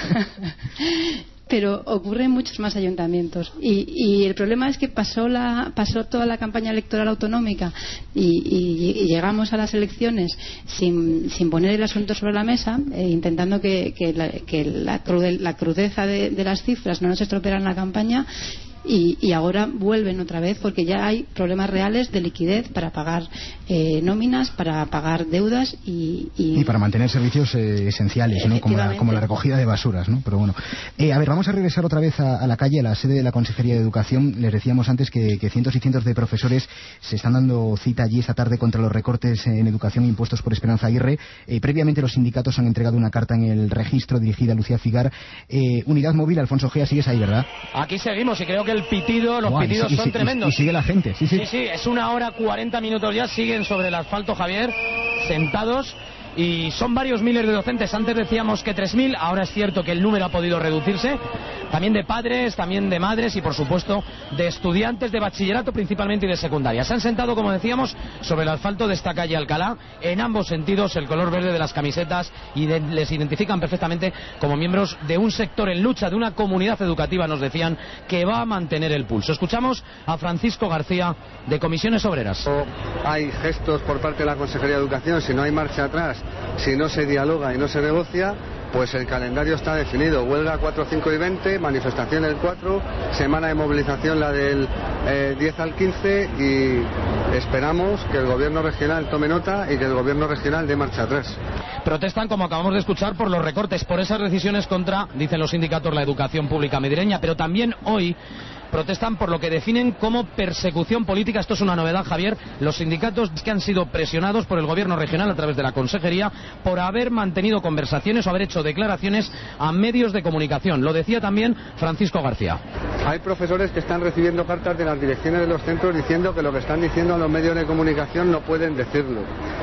Pero ocurre en muchos más ayuntamientos, y, y el problema es que pasó la pasó toda la campaña electoral autonómica y, y, y llegamos a las elecciones sin, sin poner el asunto sobre la mesa, eh, intentando que, que, la, que la, crude, la crudeza de, de las cifras no nos estropearan la campaña. Y, y ahora vuelven otra vez porque ya hay problemas reales de liquidez para pagar eh, nóminas, para pagar deudas y, y... y para mantener servicios eh, esenciales, ¿no? Como la, como la recogida de basuras, ¿no? Pero bueno, eh, a ver, vamos a regresar otra vez a, a la calle, a la sede de la Consejería de Educación. Les decíamos antes que, que cientos y cientos de profesores se están dando cita allí esta tarde contra los recortes en educación impuestos por Esperanza Aguirre. Eh, previamente los sindicatos han entregado una carta en el registro dirigida a Lucía Figar. Eh, Unidad Móvil, Alfonso Gea, sigues ahí, ¿verdad? Aquí seguimos y creo que el pitido, los Buah, pitidos y, y, son y, tremendos. Y sigue la gente, sí, sí. Sí, sí, es una hora cuarenta minutos ya, siguen sobre el asfalto, Javier, sentados. Y son varios miles de docentes. Antes decíamos que tres mil, ahora es cierto que el número ha podido reducirse. También de padres, también de madres y, por supuesto, de estudiantes de bachillerato principalmente y de secundaria. Se han sentado, como decíamos, sobre el asfalto de esta calle Alcalá, en ambos sentidos, el color verde de las camisetas, y de, les identifican perfectamente como miembros de un sector en lucha, de una comunidad educativa, nos decían, que va a mantener el pulso. Escuchamos a Francisco García, de Comisiones Obreras. Hay gestos por parte de la Consejería de Educación, si no hay marcha atrás, si no se dialoga y no se negocia, pues el calendario está definido. Huelga cuatro, cinco y veinte, manifestación el cuatro, semana de movilización la del eh, diez al quince, y esperamos que el gobierno regional tome nota y que el gobierno regional dé marcha atrás. Protestan, como acabamos de escuchar, por los recortes, por esas decisiones contra, dicen los sindicatos, la educación pública madrileña, pero también hoy protestan por lo que definen como persecución política. Esto es una novedad, Javier. Los sindicatos que han sido presionados por el gobierno regional a través de la consejería por haber mantenido conversaciones o haber hecho declaraciones a medios de comunicación. Lo decía también Francisco García. Hay profesores que están recibiendo cartas de las direcciones de los centros diciendo que lo que están diciendo a los medios de comunicación no pueden decirlo.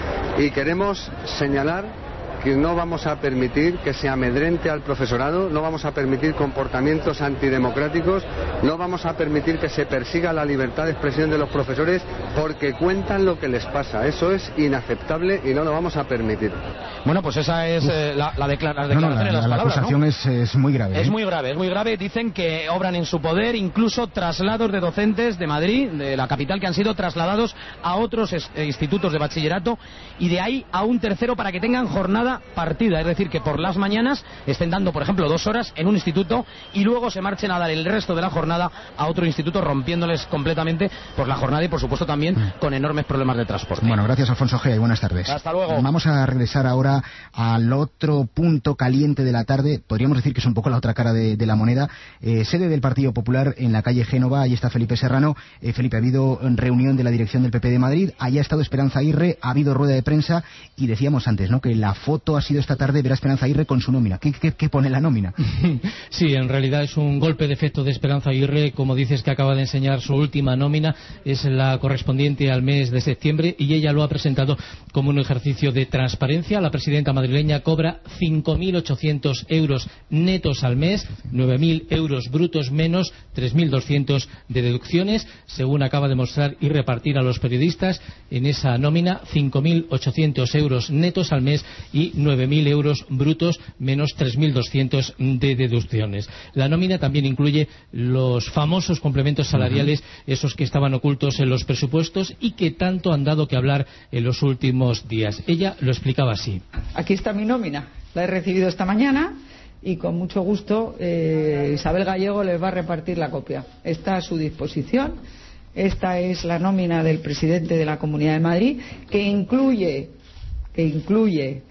Y queremos señalar que no vamos a permitir que se amedrente al profesorado, no vamos a permitir comportamientos antidemocráticos, no vamos a permitir que se persiga la libertad de expresión de los profesores porque cuentan lo que les pasa. Eso es inaceptable y no lo vamos a permitir. Bueno, pues esa es eh, la, la, decla la declaración, no, no, la, las la, palabras, la acusación ¿no? es, es muy grave. Es ¿eh? muy grave, es muy grave. Dicen que obran en su poder incluso traslados de docentes de Madrid, de la capital, que han sido trasladados a otros es, eh, institutos de bachillerato, y de ahí a un tercero para que tengan jornada partida. Es decir, que por las mañanas estén dando, por ejemplo, dos horas en un instituto y luego se marchen a dar el resto de la jornada a otro instituto, rompiéndoles completamente pues, la jornada y, por supuesto, también mm. con enormes problemas de transporte. Bueno, gracias, Alfonso Gea, y buenas tardes. Hasta luego. Vamos a regresar ahora al otro punto caliente de la tarde. Podríamos decir que es un poco la otra cara de, de la moneda. Eh, sede del Partido Popular en la calle Génova. Ahí está Felipe Serrano. Eh, Felipe, ha habido reunión de la dirección del P P de Madrid. Allí ha estado Esperanza Aguirre. Ha habido rueda de prensa. Y decíamos antes, ¿no?, que la foto ha sido esta tarde ver a Esperanza Aguirre con su nómina. ¿Qué, qué, qué pone la nómina? Sí, en realidad es un golpe de efecto de Esperanza Aguirre. Como dices, que acaba de enseñar su última nómina. Es la correspondiente al mes de septiembre y ella lo ha presentado como un ejercicio de transparencia. La presidenta madrileña cobra cinco mil ochocientos euros netos al mes, nueve mil euros brutos menos tres mil doscientos de deducciones, según acaba de mostrar y repartir a los periodistas. En esa nómina, cinco mil ochocientos euros netos al mes y nueve mil euros brutos menos tres mil doscientos de deducciones. La nómina también incluye los famosos complementos salariales, uh-huh. esos que estaban ocultos en los presupuestos y que tanto han dado que hablar en los últimos días. Ella lo explicaba así. Aquí está mi nómina, la he recibido esta mañana y con mucho gusto eh, Isabel Gallego les va a repartir la copia. Está a su disposición. Esta es la nómina del presidente de la Comunidad de Madrid, que incluye, que incluye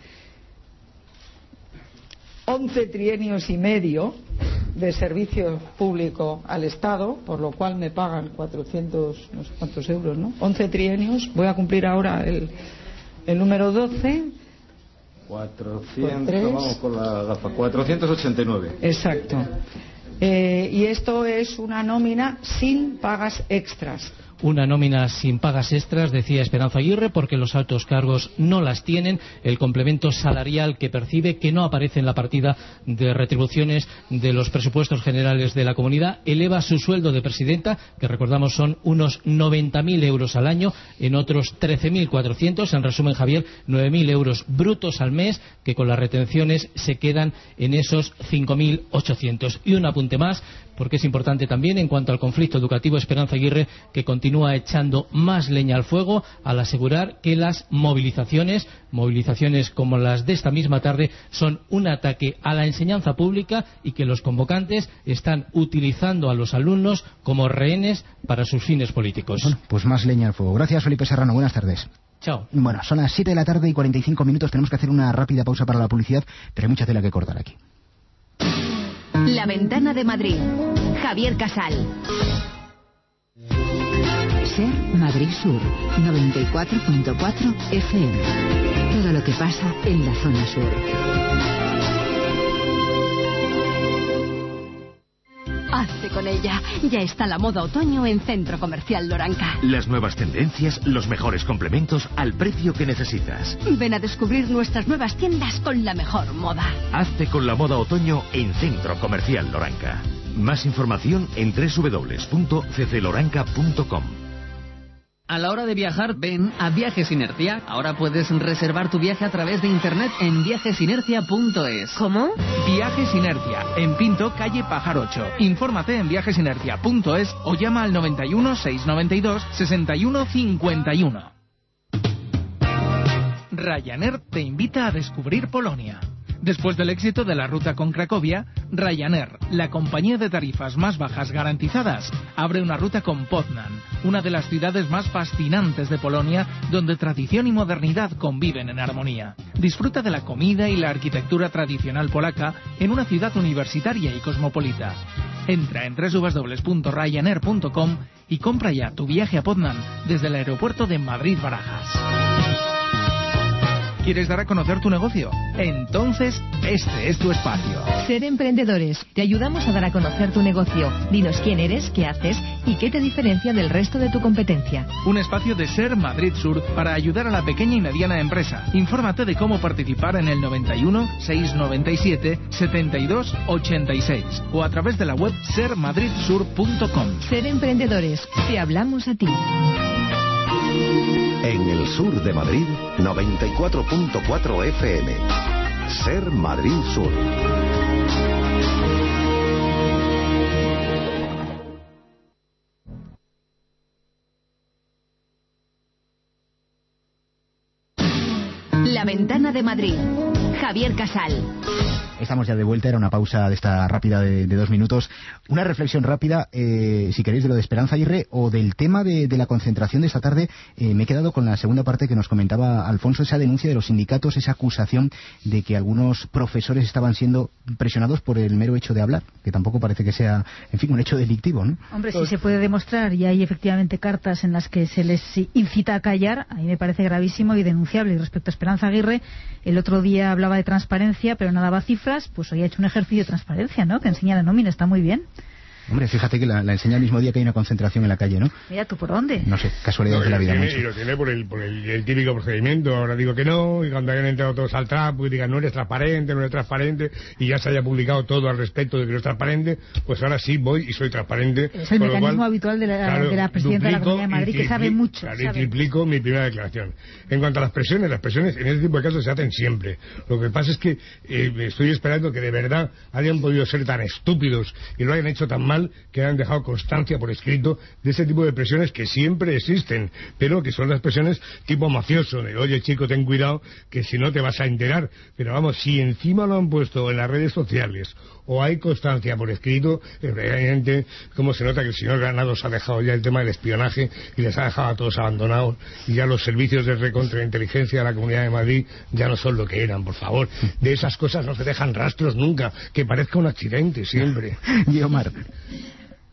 once trienios y medio de servicio público al Estado, por lo cual me pagan cuatrocientos, no sé cuántos euros, ¿no? once trienios, voy a cumplir ahora el, el número doce. cuatrocientos, vamos con la gafa, cuatrocientos ochenta y nueve. Exacto. Eh, y esto es una nómina sin pagas extras. una nómina sin pagas extras, decía Esperanza Aguirre, porque los altos cargos no las tienen. El complemento salarial que percibe, que no aparece en la partida de retribuciones de los presupuestos generales de la comunidad, eleva su sueldo de presidenta, que recordamos son unos noventa mil euros al año, en otros trece mil cuatrocientos. En resumen, Javier, nueve mil euros brutos al mes, que con las retenciones se quedan en esos cinco mil ochocientos. Y un apunte más, porque es importante también en cuanto al conflicto educativo, Esperanza Aguirre, que continúa echando más leña al fuego al asegurar que las movilizaciones, movilizaciones como las de esta misma tarde, son un ataque a la enseñanza pública y que los convocantes están utilizando a los alumnos como rehenes para sus fines políticos. Bueno, pues más leña al fuego. Gracias, Felipe Serrano. Buenas tardes. Chao. Bueno, son las siete de la tarde y cuarenta y cinco minutos. Tenemos que hacer una rápida pausa para la publicidad, pero hay mucha tela que cortar aquí. La Ventana de Madrid. Javier Casal. Ser Madrid Sur, noventa y cuatro punto cuatro F M. Todo lo que pasa en la zona sur. Hazte con ella. Ya está la moda otoño en Centro Comercial Loranca. Las nuevas tendencias, los mejores complementos al precio que necesitas. Ven a descubrir nuestras nuevas tiendas con la mejor moda. Hazte con la moda otoño en Centro Comercial Loranca. Más información en doble u doble u doble u punto c c loranca punto com. A la hora de viajar, ven a Viajes Inercia. Ahora puedes reservar tu viaje a través de internet en viajes inercia punto es. ¿Cómo? Viajes Inercia, en Pinto, calle Pajar ocho. Infórmate en viajes inercia punto es o llama al noventa y uno, seiscientos noventa y dos, sesenta y uno cincuenta y uno. Ryanair te invita a descubrir Polonia. Después del éxito de la ruta con Cracovia, Ryanair, la compañía de tarifas más bajas garantizadas, abre una ruta con Poznań, una de las ciudades más fascinantes de Polonia, donde tradición y modernidad conviven en armonía. Disfruta de la comida y la arquitectura tradicional polaca en una ciudad universitaria y cosmopolita. Entra en doble u doble u doble u punto ryanair punto com y compra ya tu viaje a Poznań desde el aeropuerto de Madrid-Barajas. ¿Quieres dar a conocer tu negocio? Entonces, este es tu espacio. Ser Emprendedores. Te ayudamos a dar a conocer tu negocio. Dinos quién eres, qué haces y qué te diferencia del resto de tu competencia. Un espacio de Ser Madrid Sur para ayudar a la pequeña y mediana empresa. Infórmate de cómo participar en el noventa y uno, seiscientos noventa y siete, setenta y dos, ochenta y seis o a través de la web ser madrid sur punto com. Ser Emprendedores. Te hablamos a ti. En el sur de Madrid, noventa y cuatro punto cuatro F M. Ser Madrid Sur. La Ventana de Madrid. Javier Casal. Estamos ya de vuelta, era una pausa de esta rápida de, de dos minutos. Una reflexión rápida, eh, si queréis, de lo de Esperanza Aguirre o del tema de, de la concentración de esta tarde. Eh, me he quedado con la segunda parte que nos comentaba Alfonso, esa denuncia de los sindicatos, esa acusación de que algunos profesores estaban siendo presionados por el mero hecho de hablar, que tampoco parece que sea, en fin, un hecho delictivo, ¿no? Hombre, si se puede demostrar y hay efectivamente cartas en las que se les incita a callar, a mí me parece gravísimo y denunciable. Y respecto a Esperanza Aguirre, el otro día hablaba de transparencia, pero no daba cifras. Pues hoy ha hecho un ejercicio de transparencia, ¿no? Que enseña la nómina, está muy bien. Hombre, fíjate que la, la enseña el mismo día que hay una concentración en la calle, ¿no? Mira, ¿tú por dónde? No sé, casualidades no, de la vida. Tiene, mucho. Y lo tiene por, el, por el, el típico procedimiento. Ahora digo que no, y cuando hayan entrado todos al trap, pues digan, no eres transparente, no eres transparente, y ya se haya publicado todo al respecto de que no es transparente, pues ahora sí voy y soy transparente. Es el mecanismo cual, habitual de la, claro, de la presidenta de la Comunidad de Madrid, que sabe mucho. Claro, sabe. Y triplico mi primera declaración. En cuanto a las presiones, las presiones en este tipo de casos se hacen siempre. Lo que pasa es que eh, estoy esperando que de verdad hayan podido ser tan estúpidos y lo hayan hecho tan mal que hayan dejado constancia por escrito de ese tipo de presiones que siempre existen, pero que son las presiones tipo mafioso, de oye chico, ten cuidado que si no te vas a enterar. Pero vamos, si encima lo han puesto en las redes sociales o hay constancia por escrito, realmente como se nota que el señor Granados ha dejado ya el tema del espionaje y les ha dejado a todos abandonados, y ya los servicios de recontrainteligencia de la Comunidad de Madrid ya no son lo que eran, por favor. De esas cosas no se dejan rastros nunca, que parezca un accidente siempre. Guiomar.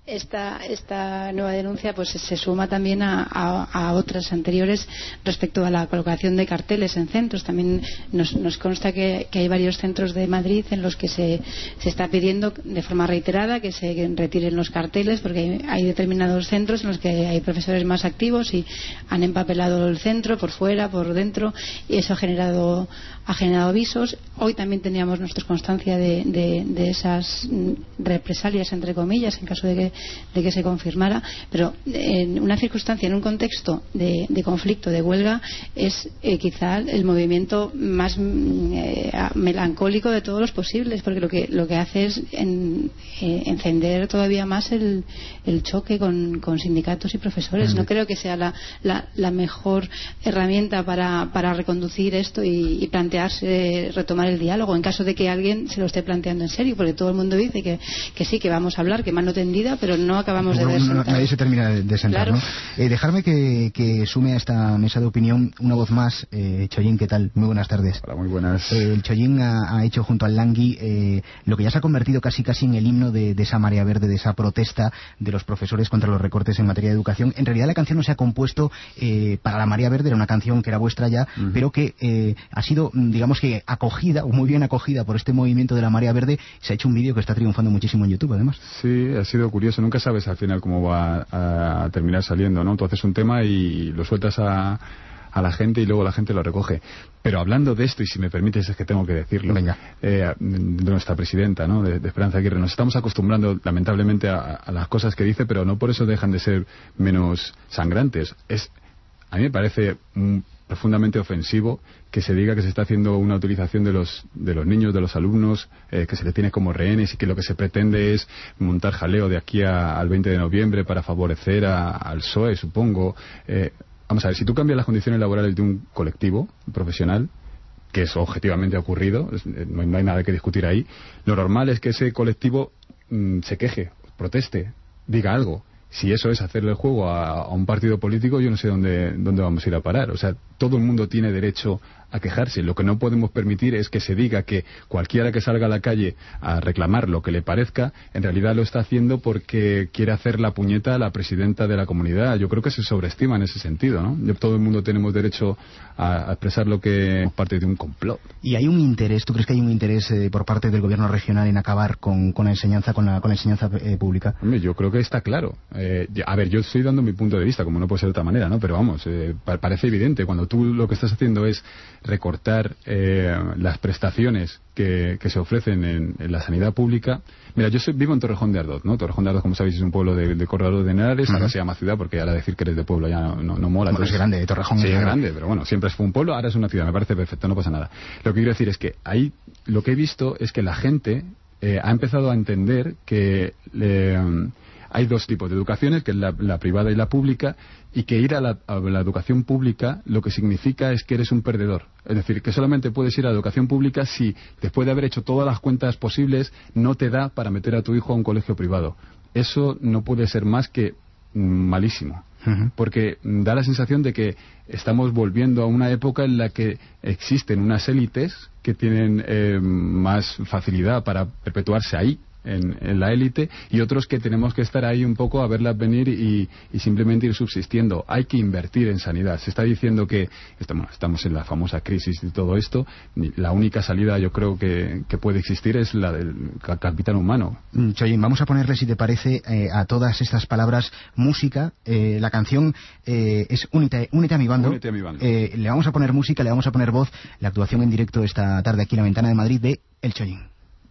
esta, esta nueva denuncia pues se suma también a, a, a otras anteriores respecto a la colocación de carteles en centros. También nos, nos consta que, que hay varios centros de Madrid en los que se, se está pidiendo de forma reiterada que se retiren los carteles, porque hay, hay determinados centros en los que hay profesores más activos y han empapelado el centro por fuera, por dentro, y eso ha generado ha generado avisos. Hoy también teníamos nosotros constancia de, de, de esas represalias, entre comillas, en caso de que, de que se confirmara, pero en una circunstancia, en un contexto de, de conflicto, de huelga, es eh, quizá el movimiento más eh, melancólico de todos los posibles, porque lo que, lo que hace es en, eh, encender todavía más el, el choque con, con sindicatos y profesores. No creo que sea la, la, la mejor herramienta para, para reconducir esto y, y plantear retomar el diálogo en caso de que alguien se lo esté planteando en serio, porque todo el mundo dice que, que sí, que vamos a hablar, que mano tendida, pero no acabamos de ver. No, no, nadie se termina de sentar, claro. ¿no? Eh, dejarme que, que sume a esta mesa de opinión una voz más. eh, Chollín, ¿qué tal? Muy buenas tardes. Hola, muy buenas. Eh, el Chollín ha, ha hecho junto al Langui eh, lo que ya se ha convertido casi casi en el himno de, de esa marea verde, de esa protesta de los profesores contra los recortes en materia de educación. En realidad la canción no se ha compuesto eh, para la marea verde, era una canción que era vuestra ya, uh-huh. pero que eh, ha sido, digamos que acogida, o muy bien acogida por este movimiento de la marea verde. Se ha hecho un vídeo que está triunfando muchísimo en YouTube, además. Sí, ha sido curioso. Nunca sabes al final cómo va a, a terminar saliendo, ¿no? Tú haces un tema y lo sueltas a, a la gente y luego la gente lo recoge. Pero hablando de esto, y si me permites, es que tengo que decirlo. Venga. Eh, de nuestra presidenta, ¿no? De, de Esperanza Aguirre. Nos estamos acostumbrando, lamentablemente, a, a las cosas que dice, pero no por eso dejan de ser menos sangrantes. Es, a mí me parece un profundamente ofensivo que se diga que se está haciendo una utilización de los de los niños, de los alumnos, eh, que se les tiene como rehenes y que lo que se pretende es montar jaleo de aquí a, al veinte de noviembre para favorecer a, al P S O E, supongo. Eh, vamos a ver, si tú cambias las condiciones laborales de un colectivo profesional, que eso objetivamente ha ocurrido, es, no, hay, no hay nada que discutir ahí, lo normal es que ese colectivo mmm, se queje, proteste, diga algo. Si eso es hacerle el juego a, a un partido político, yo no sé dónde, dónde vamos a ir a parar. O sea, todo el mundo tiene derecho a quejarse. Lo que no podemos permitir es que se diga que cualquiera que salga a la calle a reclamar lo que le parezca, en realidad lo está haciendo porque quiere hacer la puñeta a la presidenta de la comunidad. Yo creo que se sobreestima en ese sentido, ¿no? Todo el mundo tenemos derecho a, a expresar lo que es parte de un complot. ¿Y hay un interés, tú crees que hay un interés eh, por parte del gobierno regional en acabar con, con la enseñanza, con la, con la enseñanza eh, pública? Hombre, yo creo que está claro. Eh, a ver, yo estoy dando mi punto de vista, como no puede ser de otra manera, ¿no? Pero vamos, eh, parece evidente. Cuando tú lo que estás haciendo es recortar eh, las prestaciones que, que se ofrecen en, en la sanidad pública. Mira, yo soy, vivo en Torrejón de Ardoz, ¿no? Torrejón de Ardoz, como sabéis, es un pueblo de, de corredor de Henares. Uh-huh. Ahora se llama ciudad porque ahora decir que eres de pueblo ya no, no, no mola. Bueno, es grande, Torrejón. Sí, es grande, pero bueno, siempre fue un pueblo, ahora es una ciudad. Me parece perfecto, no pasa nada. Lo que quiero decir es que ahí lo que he visto es que la gente eh, ha empezado a entender que eh, hay dos tipos de educaciones, que es la, la privada y la pública, y que ir a la, a la educación pública lo que significa es que eres un perdedor. Es decir, que solamente puedes ir a la educación pública si, después de haber hecho todas las cuentas posibles, no te da para meter a tu hijo a un colegio privado. Eso no puede ser más que mm, malísimo. Uh-huh. Porque da la sensación de que estamos volviendo a una época en la que existen unas élites que tienen eh, más facilidad para perpetuarse ahí, En, en la élite, y otros que tenemos que estar ahí un poco a verlas venir y, y simplemente ir subsistiendo. Hay que invertir en sanidad. Se está diciendo que estamos, estamos en la famosa crisis y todo esto. La única salida, yo creo que, que puede existir es la del capital humano. Chollín, vamos a ponerle, si te parece, eh, a todas estas palabras música. Eh, la canción eh, es Únete, únete a mi bando. Únete a mi bando. Eh, le vamos a poner música, le vamos a poner voz. La actuación en directo esta tarde aquí en la Ventana de Madrid de El Chollín.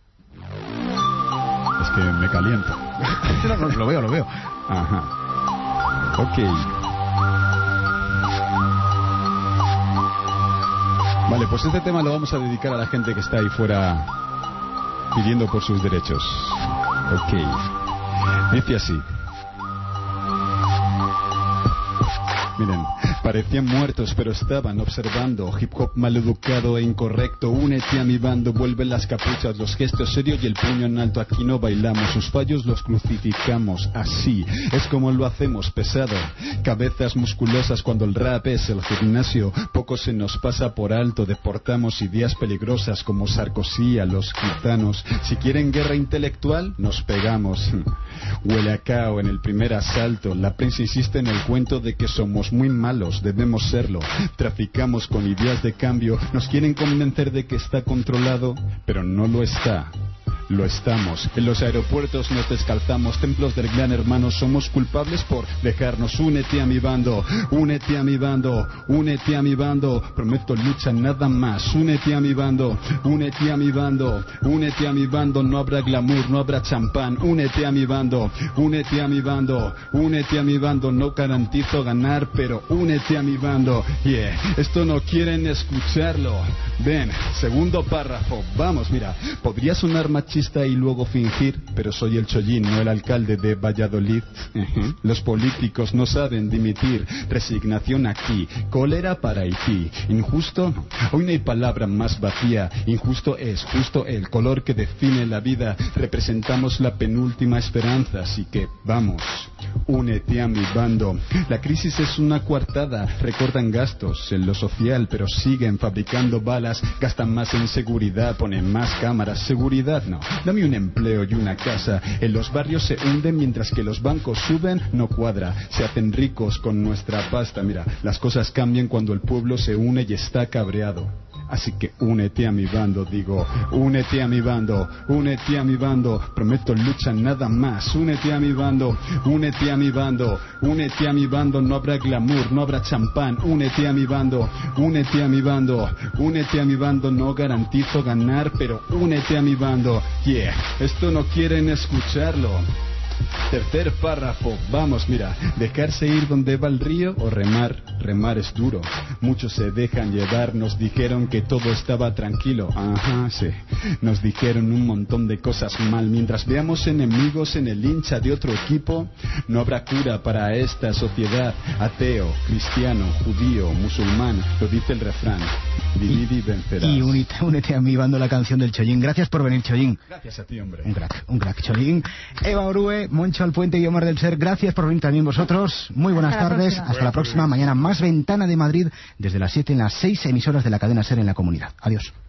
Es que me caliento. no, no, lo veo, lo veo. Ajá. Ok. Vale, pues este tema lo vamos a dedicar a la gente que está ahí fuera pidiendo por sus derechos. Ok. Dice así. Miren, parecían muertos pero estaban observando. Hip hop maleducado e incorrecto. Únete a mi bando, vuelven las capuchas, los gestos serios y el puño en alto. Aquí no bailamos, sus fallos los crucificamos. Así es como lo hacemos, pesado. Cabezas musculosas cuando el rap es el gimnasio. Poco se nos pasa por alto. Deportamos ideas peligrosas como Sarkozy a los gitanos. Si quieren guerra intelectual, nos pegamos. Huele a cao en el primer asalto. La prensa insiste en el cuento de que somos muy malos, debemos serlo. Traficamos con ideas de cambio. Nos quieren convencer de que está controlado, pero no lo está. Lo estamos. En los aeropuertos nos descalzamos, templos del gran hermano. Somos culpables por dejarnos. Únete a mi bando, únete a mi bando, únete a mi bando. Prometo lucha, nada más. Únete a mi bando, únete a mi bando, únete a mi bando. No habrá glamour, no habrá champán. Únete a mi bando, únete a mi bando, únete a mi bando. No garantizo ganar, pero únete a mi bando. Yeah, esto no quieren escucharlo. Ven, segundo párrafo. Vamos, mira, podría sonar machista y luego fingir, pero soy el Chollín, no el alcalde de Valladolid. Uh-huh. Los políticos no saben dimitir. Resignación aquí, cólera para Haití. Injusto, hoy no hay palabra más vacía. Injusto es justo el color que define la vida. Representamos la penúltima esperanza, así que vamos, únete a mi bando. La crisis es una coartada, recortan gastos en lo social, pero siguen fabricando balas. Gastan más en seguridad, ponen más cámaras. Seguridad no, dame un empleo y una casa. En los barrios se hunden mientras que los bancos suben. No cuadra, se hacen ricos con nuestra pasta. Mira, las cosas cambian cuando el pueblo se une y está cabreado. Así que únete a mi bando, digo, únete a mi bando, únete a mi bando. Prometo lucha, nada más. Únete a mi bando, únete a mi bando, únete a mi bando. No habrá glamour, no habrá champán. Únete a mi bando, únete a mi bando, únete a mi bando. No garantizo ganar, pero únete a mi bando. Yeah, esto no quieren escucharlo. Tercer párrafo, vamos, mira, dejarse ir donde va el río o remar, remar es duro. Muchos se dejan llevar, nos dijeron que todo estaba tranquilo. Ajá, sí, nos dijeron un montón de cosas mal. Mientras veamos enemigos en el hincha de otro equipo, no habrá cura para esta sociedad. Ateo, cristiano, judío, musulmán, lo dice el refrán. Divid y vencerás. Y únete, únete a mi bando, la canción del Chollín. Gracias por venir, Chollín. Gracias a ti, hombre. Un crack, un crack, Chollín. Eva Orue, Moncho Alpuente y Omar del Ser, gracias por venir también vosotros. Muy buenas Hasta la tardes. próxima. Hasta la próxima. Mañana más Ventana de Madrid desde las siete en las seis emisoras de la cadena SER en la comunidad. Adiós.